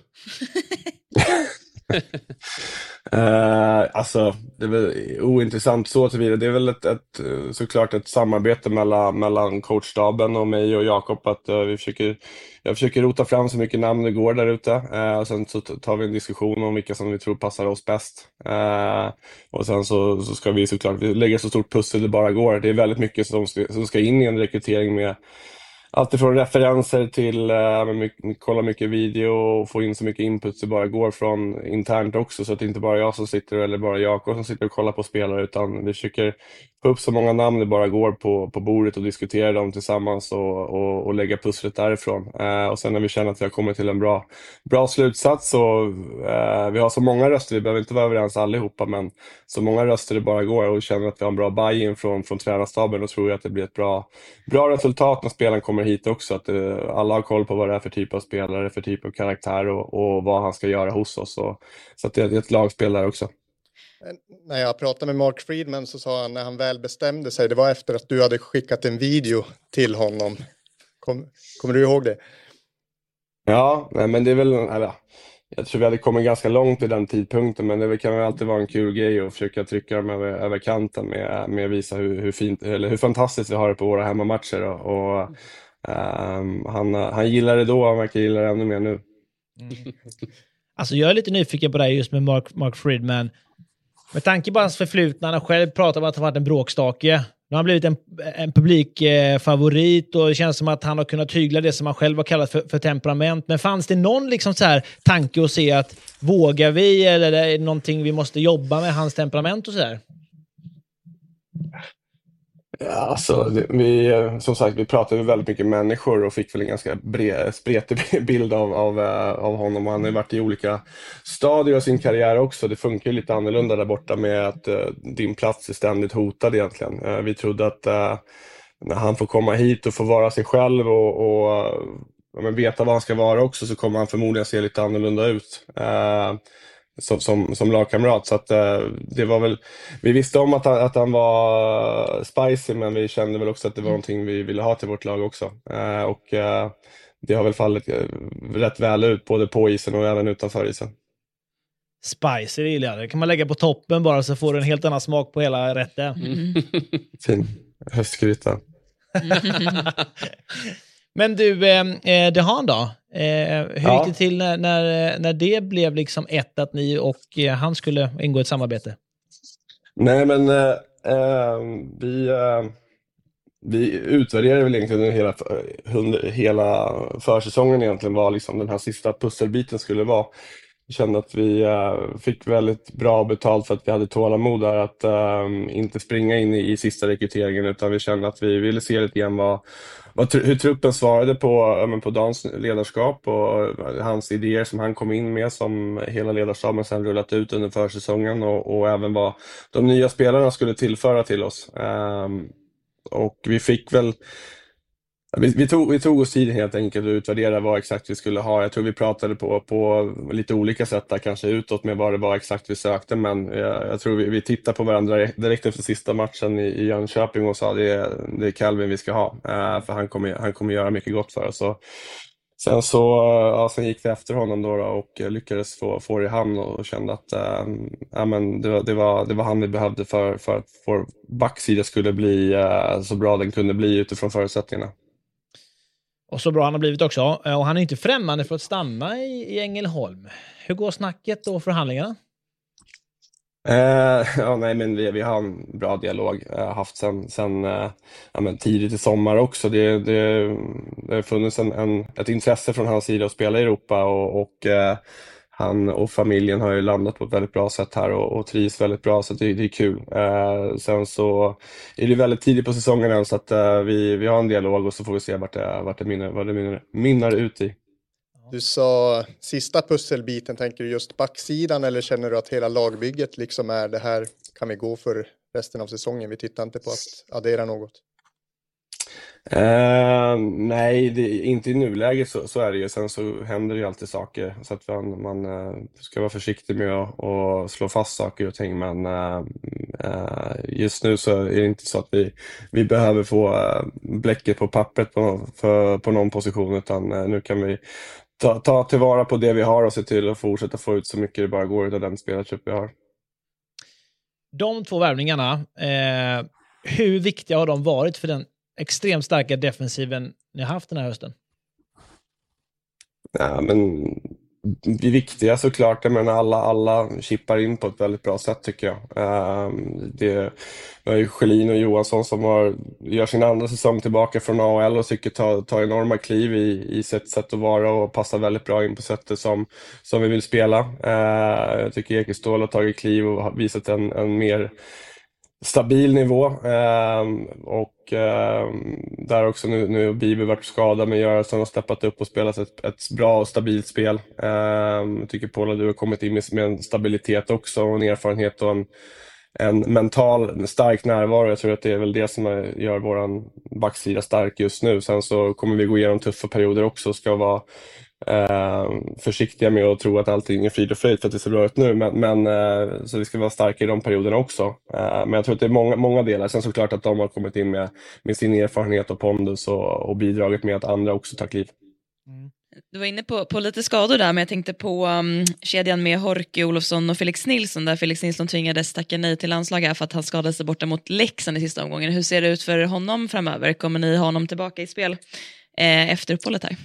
Alltså, det är väl ointressant så tillvida. Det är väl såklart ett samarbete mellan coachstaben och mig och Jakob, att jag försöker rota fram så mycket namn det går där ute, och sen så tar vi en diskussion om vilka som vi tror passar oss bäst, och sen så ska vi såklart lägga så stort pussel det bara går. Det är väldigt mycket som ska in i en rekrytering, med allt ifrån referenser till kolla mycket video och få in så mycket input det bara går från internt också, så att det inte bara jag som sitter eller bara Jakob som sitter och kollar på spelare, utan vi försöker få upp så många namn det bara går på bordet och diskutera dem tillsammans och lägga pusslet därifrån. Och sen när vi känner att vi har kommit till en bra slutsats, så vi har så många röster, vi behöver inte vara överens allihopa, men så många röster det bara går, och känner att vi har en bra buy-in från tränarstaben, och tror jag att det blir ett bra resultat när spelaren kommer hit också, att alla har koll på vad det är för typ av spelare, för typ av karaktär och vad han ska göra hos oss, så att det är ett lagspel där också. När jag pratade med Mark Friedman så sa han, när han väl bestämde sig, det var efter att du hade skickat en video till honom. Kommer du ihåg det? Ja, men det är väl, jag tror vi hade kommit ganska långt i den tidpunkten, men det kan väl alltid vara en kul grej att försöka trycka dem över kanten med att visa hur fint eller hur fantastiskt vi har det på våra hemmamatcher, och han gillar det då, han verkar gilla det ännu mer nu. Alltså jag är lite nyfiken på det just med Mark Friedman. Med tanke på hans förflutna, han själv pratar om att han varit en bråkstake. Nu har han blivit en publikfavorit, och det känns som att han har kunnat tygla det som han själv har kallat för temperament. Men fanns det någon liksom så här tanke att se att vågar vi, eller är det någonting vi måste jobba med hans temperament och så där? Ja, alltså, som sagt, vi pratade väldigt mycket människor och fick väl en ganska spretig bild av honom. Han har varit i olika stadier av sin karriär också. Det funkar ju lite annorlunda där borta med att din plats är ständigt hotad egentligen. Vi trodde att när han får komma hit och få vara sig själv och veta vad han ska vara också, så kommer han förmodligen se lite annorlunda ut. Som lagkamrat, så att det var väl, vi visste om att han var spicy, men vi kände väl också att det var någonting vi ville ha till vårt lag också, och det har väl fallit rätt väl ut både på isen och även utanför isen. Spicy gillar jag. Det kan man lägga på toppen bara, så får du en helt annan smak på hela rätten. Fin höstgryta. Men du, Dahan då? Hur gick det till när det blev liksom att ni och han skulle ingå ett samarbete? Nej, men vi utvärderade väl egentligen under hela försäsongen egentligen, vad liksom den här sista pusselbiten skulle vara. Vi kände att vi fick väldigt bra betalt för att vi hade tålamod där att inte springa in i sista rekryteringen, utan vi kände att vi ville se lite grann hur truppen svarade på Dans ledarskap och hans idéer som han kom in med, som hela ledarstaben sen rullat ut under försäsongen, och även vad de nya spelarna skulle tillföra till oss. Och vi fick väl Vi tog oss tid helt enkelt att utvärdera vad exakt vi skulle ha. Jag tror vi pratade på lite olika sätt där, kanske utåt med vad det var exakt vi sökte, men jag tror vi tittade på varandra direkt efter sista matchen i Jönköping och sa det är Calvin vi ska ha, för han kommer göra mycket gott för oss. Sen gick vi efter honom då och lyckades få det i hamn och kände att det var han vi behövde för att vår backsida skulle bli så bra den kunde bli utifrån förutsättningarna. Och så bra han har blivit också. Och han är inte främmande för att stanna i Ängelholm. Hur går snacket och förhandlingarna? Ja, nej, men vi har en bra dialog haft sen men tidigt i sommar också. Det har funnits ett intresse från hans sida att spela i Europa och han och familjen har ju landat på ett väldigt bra sätt här och trivs väldigt bra, så det är kul. Sen så är det väldigt tidigt på säsongen än, så att vi har en dialog och så får vi se vad det mynnar ut i. Du sa sista pusselbiten, tänker du just backsidan eller känner du att hela lagbygget liksom är det här kan vi gå för resten av säsongen? Vi tittar inte på att addera något. Nej, inte i nuläget så är det ju. Sen så händer det ju alltid saker, så att man ska vara försiktig med att slå fast saker och ting, men just nu så är det inte så att vi behöver få bläcket på pappret på någon position, utan nu kan vi ta tillvara på det vi har och se till att fortsätta få ut så mycket det bara går av den spelartrupp vi har. De 2 värvningarna, hur viktiga har de varit för den extremt starka defensiven ni har haft den här hösten? Ja, men det viktiga såklart, men alla chippar in på ett väldigt bra sätt tycker jag. Det är ju Schelin och Johansson som gör sin andra säsong tillbaka från AHL och tycker ta enorma kliv i sätt att vara och passar väldigt bra in på sättet som vi vill spela. Jag tycker Ekestål har tagit kliv och har visat en mer stabil nivå, och där också nu har Bibi varit skadad, men Göransson har steppat upp och spelat ett bra och stabilt spel. Jag tycker Paula, du har kommit in med en stabilitet också och en erfarenhet och en mental stark närvaro. Jag tror att det är väl det som gör våran backsida stark just nu. Sen så kommer vi gå igenom tuffa perioder också och ska vara försiktiga med att tro att allting är frid och fröjd för att det ser bra ut nu, men så vi ska vara starka i de perioderna också. Men jag tror att det är många delar. Sen såklart att de har kommit in med sin erfarenhet och pondus och bidragit med att andra också tar kliv. Du var inne på lite skador där, men jag tänkte på kedjan med Horke Olofsson och Felix Nilsson, där Felix Nilsson tvingades tacka nej till landslaget för att han skadade sig borta mot Leksand i sista omgången. Hur ser det ut för honom framöver? Kommer ni ha honom tillbaka i spel efter uppehållet här?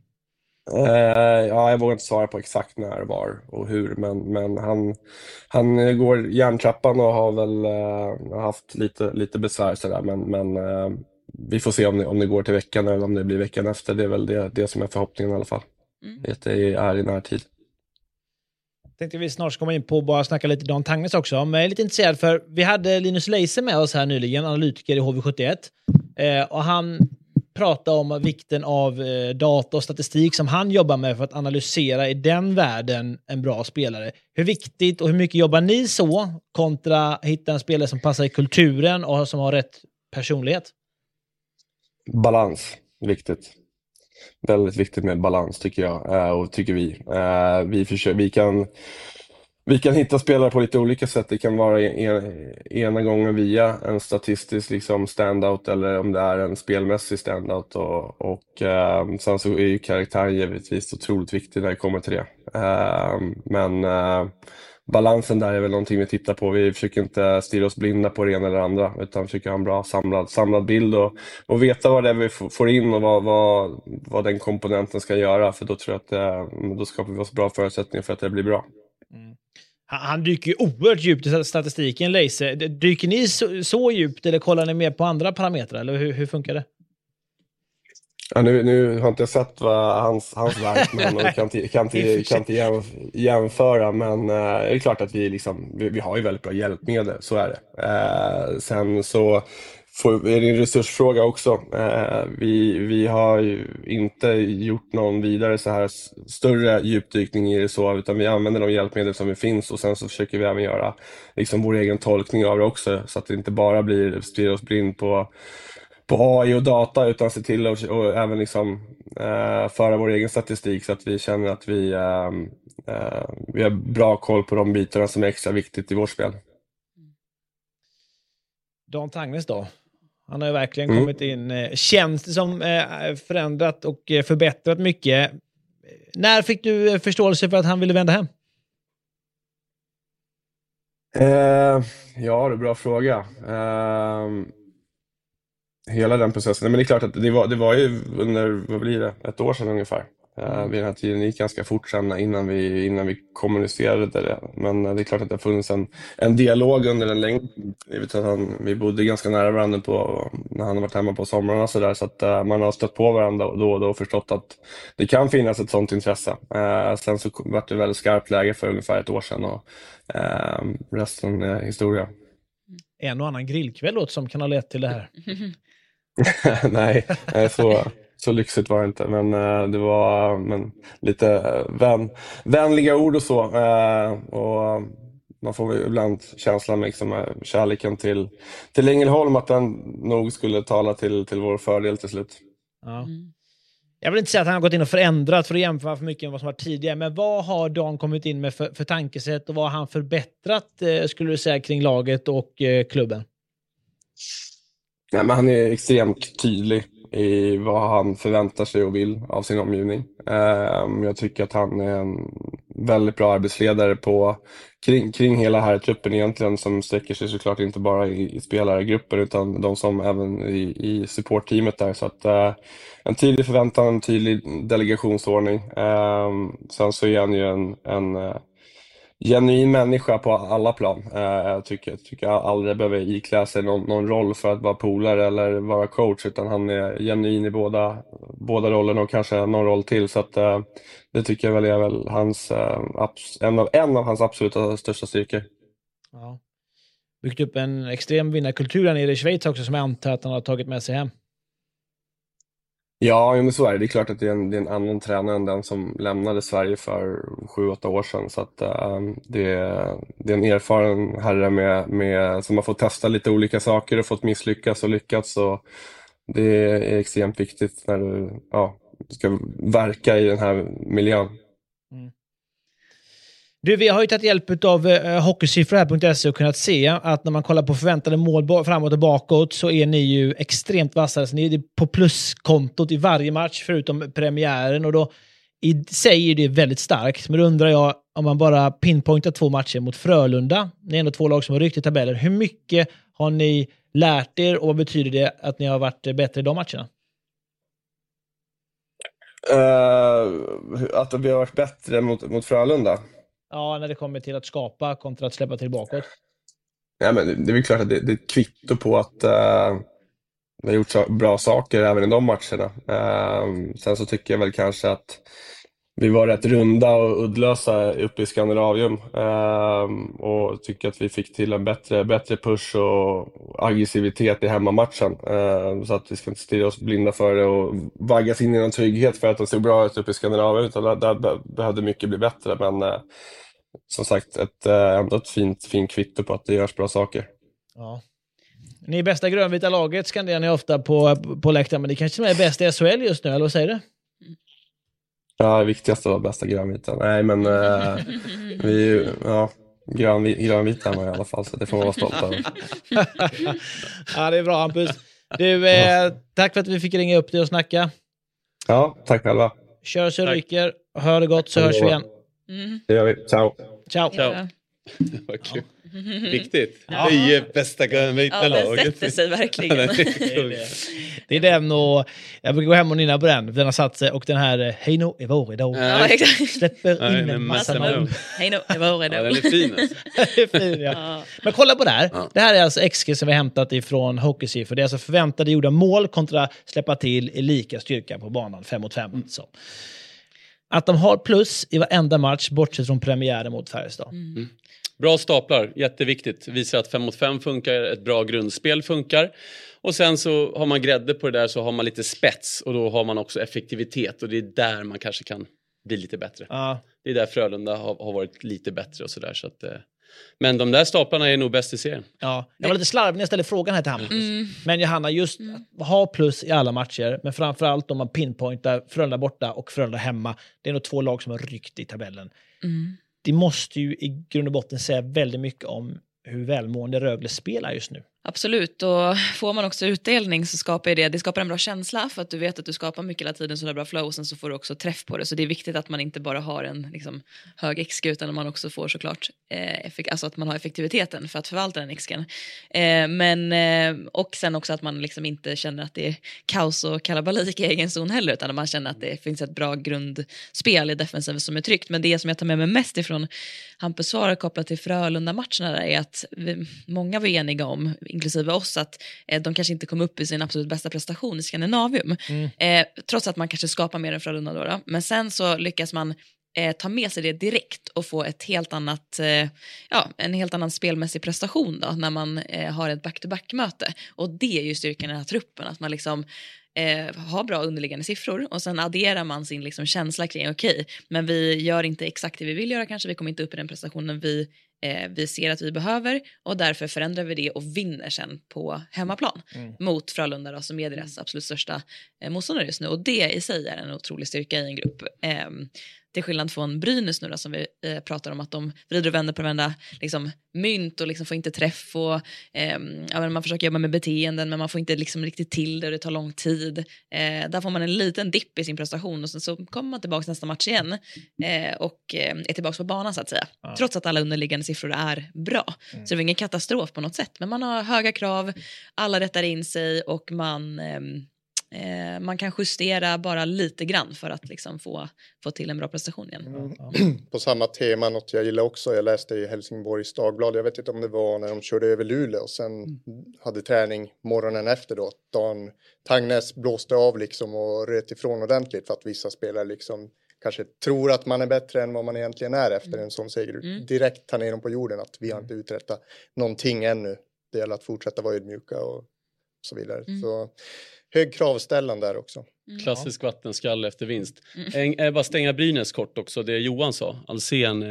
Ja, jag vågar inte svara på exakt när, var och hur, men han går järntrappan och har väl haft lite besvär sådär, men vi får se om det går till veckan eller om det blir veckan efter. Det är väl det som är förhoppningen i alla fall. Det är i närtid. Tänkte vi snart komma in på och bara snacka lite Dan Tangnes också. Men jag är lite intresserad, för vi hade Linus Leise med oss här nyligen, analytiker i HV71. Och han pratade om vikten av data och statistik som han jobbar med för att analysera i den världen en bra spelare. Hur viktigt och hur mycket jobbar ni så kontra hitta en spelare som passar i kulturen och som har rätt personlighet? Balans, viktigt. Väldigt viktigt med balans tycker jag, och tycker vi. Vi kan hitta spelare på lite olika sätt. Det kan vara ena gången via en statistisk liksom standout, eller om det är en spelmässig standout. Och sen så är ju karaktären givetvis otroligt viktig när det kommer till det. Men balansen där är väl någonting vi tittar på. Vi försöker inte stirra oss blinda på det ena eller andra, utan försöker ha en bra samlad bild och veta vad det är vi får in och vad den komponenten ska göra. För då tror jag att då skapar vi oss bra förutsättningar för att det blir bra. Han dyker ju oerhört djupt i statistiken, Leise. Dyker ni så djupt eller kollar ni mer på andra parametrar? Eller hur funkar det? Ja, nu har inte jag sett vad hans verk, men kan inte jämföra, men det är klart att vi har ju väldigt bra hjälpmedel, så är det. Sen så är det en resursfråga också. Vi har ju inte gjort någon vidare så här större djupdykning i det så, utan vi använder de hjälpmedel som finns, och sen så försöker vi även göra liksom vår egen tolkning av det också, så att det inte bara blir stirra oss blind på AI och data, utan se till att och även liksom, föra vår egen statistik, så att vi känner att vi har bra koll på de bitarna som är extra viktigt i vårt spel. Dan Tangnes då? Han har ju verkligen kommit in, känns det som förändrat och förbättrat mycket. När fick du förståelse för att han ville vända hem? Ja, det är en bra fråga. Hela den processen. Men det är klart att det var ju under, vad blir det, ett år sedan ungefär. vid den här tiden. Det gick ganska fort sen innan vi kommunicerade det. Men det är klart att det har funnits en dialog under en längre tid. Jag vet att vi bodde ganska nära varandra när han har varit hemma på somrarna och sådär. Så att man har stött på varandra då och då och förstått att det kan finnas ett sånt intresse. Sen så var det väldigt skarpt läge för ungefär ett år sedan och resten är historia. En och annan grillkväll åt som kan ha lett till det här. Nej, så lyxigt var det inte, men det var lite vänliga ord och så, och man får väl ibland känslan liksom, kärleken till Ängelholm, att den nog skulle tala till vår fördel till slut. Ja. Jag vill inte säga att han har gått in och förändrat för att jämföra för mycket än vad som var tidigare, men vad har Dan kommit in med för tankesätt och vad har han förbättrat, skulle du säga, kring laget och klubben? Nej, men han är extremt tydlig i vad han förväntar sig och vill av sin omgivning. Jag tycker att han är en väldigt bra arbetsledare kring hela här truppen egentligen, som sträcker sig såklart inte bara i spelargruppen utan de som även i supportteamet där. Så att en tydlig förväntan, en tydlig delegationsordning. Sen så är han ju en genuin människa på alla plan. Jag tycker aldrig behöver iklä sig någon roll för att vara polare eller vara coach, utan han är genuin i båda rollerna och kanske någon roll till. Så att det tycker jag väl är väl hans en av hans absoluta största styrkor. Ja. Byggt upp en extrem vinnarkultur här nere i Schweiz också, som jag antar att han har tagit med sig hem. Ja, men så är det. Det är klart att det är en annan tränare än den som lämnade Sverige för 7-8 år sedan. Så att det är en erfaren herre med som har fått testa lite olika saker och fått misslyckas och lyckats. Så det är extremt viktigt när du ska verka i den här miljön. Mm. Du, vi har ju tagit hjälp av hockeysiffror.se och kunnat se att när man kollar på förväntade mål framåt och bakåt så är ni ju extremt vassare. Så ni är på pluskontot i varje match förutom premiären, och då i sig är det väldigt starkt. Men då undrar jag, om man bara pinpointar 2 matcher mot Frölunda, ni är ändå 2 lag som har ryckt i tabellen, hur mycket har ni lärt er och vad betyder det att ni har varit bättre i de matcherna? Att vi har varit bättre mot Frölunda? Ja, när det kommer till att skapa kontra att släppa till bakåt. Ja, men det är väl klart att det är ett kvitto på att vi har gjort bra saker även i de matcherna. Sen så tycker jag väl kanske att vi var rätt runda och uddlösa uppe i Skandinavium, och tycker att vi fick till en bättre push och aggressivitet i hemmamatchen, så att vi ska inte stirra oss blinda för det och vaggas in i någon trygghet för att det såg bra ut uppe i Skandinavium, utan där behövde mycket bli bättre. Men som sagt, ändå ett fint kvitto på att det görs bra saker. Ja. Ni är bästa grönvita laget, skanderar ni ofta på läktaren, men det kanske är bäst i SHL just nu, eller vad säger du? Ja, det viktigaste var bästa grönvita. Nej, men grönvita var i alla fall, så det får man vara stolt över. Ja, det är bra, Hampus. Du, tack för att vi fick ringa upp dig och snacka. Ja, tack själva. Kör så ryker. Hör det gott så hörs vi igen. Det gör vi. Ciao. Ciao. Ja. Vad kul. Viktigt. Ja. Vi är bästa grönvita laget. Den sätter sig verkligen. Det är den, och jag brukar gå hem och nynna på den. Den har satt sig, och den här hej nå är vår idag. Ja, exakt. Släpper in en massa namn. Hej nå är vår idag. Ja, den är fin alltså. Det är fin, ja. Men kolla på det här. Ja. Det här är alltså XG som vi har hämtat ifrån hockeysiffror. Det är alltså förväntade gjorda mål kontra släppa till i lika styrka på banan 5-5. Alltså. Att de har plus i varenda match bortsett från premiären mot Färjestad. Bra staplar, jätteviktigt. Visar att 5-5 funkar, ett bra grundspel funkar. Och sen så har man grädde på det där, så har man lite spets. Och då har man också effektivitet. Och det är där man kanske kan bli lite bättre. Det är där Frölunda har varit lite bättre och sådär. Så att, men de där staplarna är nog bäst i serien. Ja, jag var lite slarvig när jag ställde frågan här till Hampus. Men Johanna, just ha plus i alla matcher. Men framförallt om man pinpointar Frölunda borta och Frölunda hemma. Det är nog 2 lag som har ryckt i tabellen. Det måste ju i grund och botten säga väldigt mycket om hur välmående Rögle spelar just nu. Absolut, och får man också utdelning så skapar det skapar en bra känsla för att du vet att du skapar mycket hela tiden så det är bra flow och sen så får du också träff på det. Så det är viktigt att man inte bara har en liksom, hög XG utan att man också får såklart alltså att man har effektiviteten för att förvalta den XG:n. Och sen också att man liksom inte känner att det är kaos och kalabalik i egen zon heller utan att man känner att det finns ett bra grundspel i defensiven som är tryggt. Men det som jag tar med mig mest ifrån Hampus svar kopplat till Frölunda-matcherna där är att många var eniga om, inklusive oss, att de kanske inte kom upp i sin absolut bästa prestation i Skandinavium. Trots att man kanske skapar mer än Frölunda då. Men sen så lyckas man ta med sig det direkt och få ett helt annat, en helt annan spelmässig prestation då, när man har ett back-to-back-möte. Och det är ju styrkan i den här truppen, att man liksom har bra underliggande siffror och sen adderar man sin liksom känsla kring okej, men vi gör inte exakt det vi vill göra kanske, vi kommer inte upp i den prestationen vi ser att vi behöver och därför förändrar vi det och vinner sen på hemmaplan mot Frölunda då, som är deras absolut största motståndare just nu, och det i sig är en otrolig styrka i en grupp. Till skillnad från Brynäs nu då, som vi pratar om att de vrider och vänder på varenda liksom, mynt och liksom får inte träff och man försöker jobba med beteenden men man får inte liksom riktigt till det och det tar lång tid. Där får man en liten dipp i sin prestation och sen så kommer man tillbaka nästa match igen och är tillbaka på banan så att säga. Trots att alla underliggande siffror är bra. Så det är ingen katastrof på något sätt, men man har höga krav, alla rättar in sig och man kan justera bara lite grann för att liksom få till en bra prestation igen. På samma tema, något jag gillar också, jag läste i Helsingborgs Dagblad, jag vet inte om det var när de körde över Luleå och sen hade träning morgonen efter då. Dan Tangnes blåste av liksom och röt ifrån ordentligt för att vissa spelare liksom kanske tror att man är bättre än vad man egentligen är efter en sån seger. Direkt ta ner dem på jorden att vi har inte uträttat någonting ännu. Det gäller att fortsätta vara ödmjuka och så vidare. Så hög kravställan där också. Klassisk vattenskall efter vinst. Bara stänga Brynäs kort också, det Johan sa. Alsen,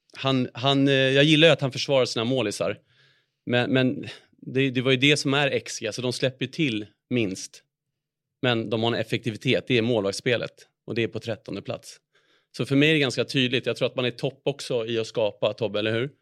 jag gillar ju att han försvarar sina målisar. Men det var ju det som är XG. Alltså de släpper till minst. Men de har en effektivitet, det är målvaktsspelet. Och det är på 13:e plats. Så för mig är det ganska tydligt. Jag tror att man är topp också i att skapa, Tobbe, eller hur?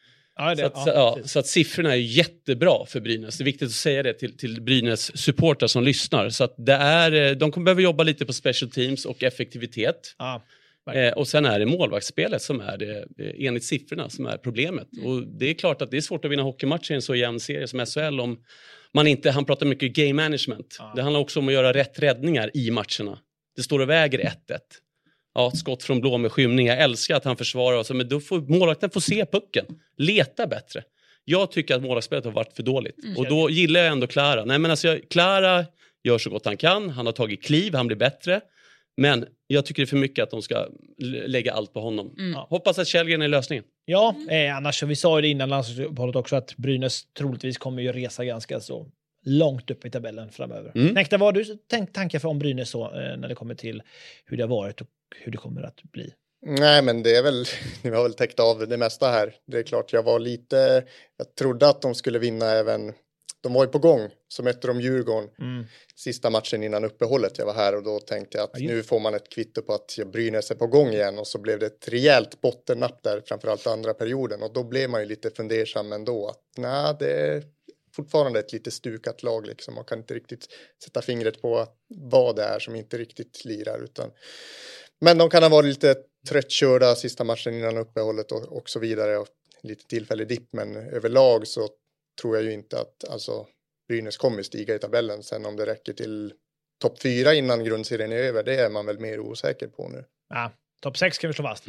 Ja, så att siffrorna är jättebra för Brynäs. Det är viktigt att säga det till Brynäs supportrar som lyssnar. Så att de kommer behöva jobba lite på special teams och effektivitet. Och sen är det målvaktsspelet som är det, enligt siffrorna, som är problemet. Och det är klart att det är svårt att vinna hockeymatcher i en så jämn serie som SHL om man inte, han pratar mycket game management. Det handlar också om att göra rätt räddningar i matcherna. Det står och väger 1-1. Ja, skott från blå med skymning. Jag älskar att han försvarar oss. Men då får målvakten få se pucken. Leta bättre. Jag tycker att målvaktsspelet har varit för dåligt. Och då gillar jag ändå Klara. Nej, men alltså Klara gör så gott han kan. Han har tagit kliv. Han blir bättre. Men jag tycker det är för mycket att de ska lägga allt på honom. Hoppas att Källgren är lösningen. Ja, annars vi sa ju det innan landslagsuppehållet också att Brynäs troligtvis kommer ju resa ganska så långt upp i tabellen framöver. Näkta, vad har du tankar för om Brynäs så när det kommer till hur det har varit och hur det kommer att bli? Nej, men det är väl, ni har väl täckt av det mesta här. Det är klart, jag trodde att de skulle vinna även, de var ju på gång, så mötte de Djurgården sista matchen innan uppehållet. Jag var här och då tänkte jag att nu får man ett kvitto på att Brynäs är på gång igen, och så blev det ett rejält bottennapp där, framförallt andra perioden, och då blev man ju lite fundersam ändå att nej, det är fortfarande ett lite stukat lag liksom. Man kan inte riktigt sätta fingret på vad det är som inte riktigt lirar, men de kan ha varit lite tröttkörda sista matchen innan uppehållet och så vidare, och lite tillfällig dipp, men överlag så tror jag ju inte att Brynäs kommer stiga i tabellen. Sen om det räcker till topp 4 innan grundserien är över, det är man väl mer osäker på nu. Ja, topp 6 kan vi slå fast.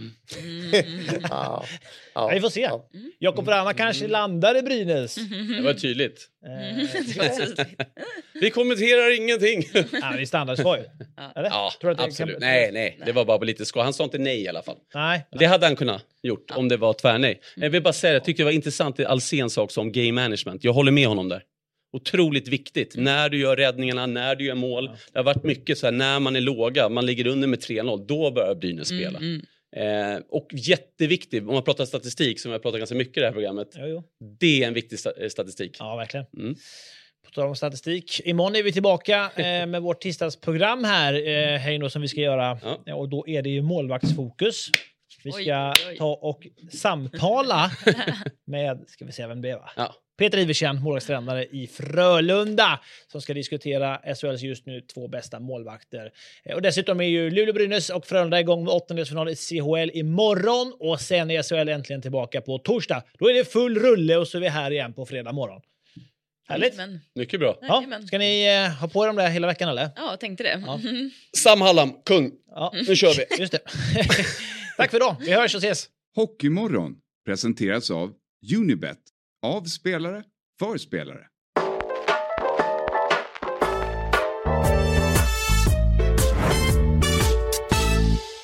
Vi får se. Jakob Ranna kanske landar i Brynäs. Det var tydligt. Vi kommenterar ingenting. Det är standardsvar. Ja, absolut. Nej. Det var bara lite skoj. Han sa inte nej i alla fall. Nej. Det hade han kunnat gjort om det var tvärnej. Jag vill bara säga, jag tyckte det var intressant i Alsen sak som game management. Jag håller med honom där. Otroligt viktigt. När du gör räddningarna, när du gör mål. Det har varit mycket så här, när man är låga, man ligger under med 3-0, då börjar Brynäs spela. Och jätteviktigt, om man pratar statistik, som jag pratar ganska mycket i det här programmet. Det är en viktig statistik. Ja, verkligen. På tal om statistik. Imorgon är vi tillbaka med vårt tisdagsprogram här, som vi ska göra. Och då är det ju målvaktsfokus. Vi ska ta och samtala med, ska vi se vem det är va? Ja. Peter Iversen, målvaktstränare i Frölunda, som ska diskutera SHLs just nu 2 bästa målvakter. Och dessutom är ju Luleå, Brynäs och Frölunda igång med 8-delsfinal i CHL imorgon. Och sen är SHL äntligen tillbaka på torsdag. Då är det full rulle och så är vi här igen på fredag morgon. Härligt. Mycket bra. Ja, ska ni ha på dem där hela veckan eller? Ja, tänkte det. Ja. Sam Hallam, kung. Ja. Nu kör vi. Just det. Tack för idag. Vi hörs och ses. Hockeymorgon presenteras av Unibet. Av spelare, för spelare.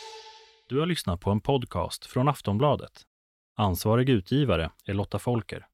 Du har lyssnat på en podcast från Aftonbladet. Ansvarig utgivare är Lotta Folker.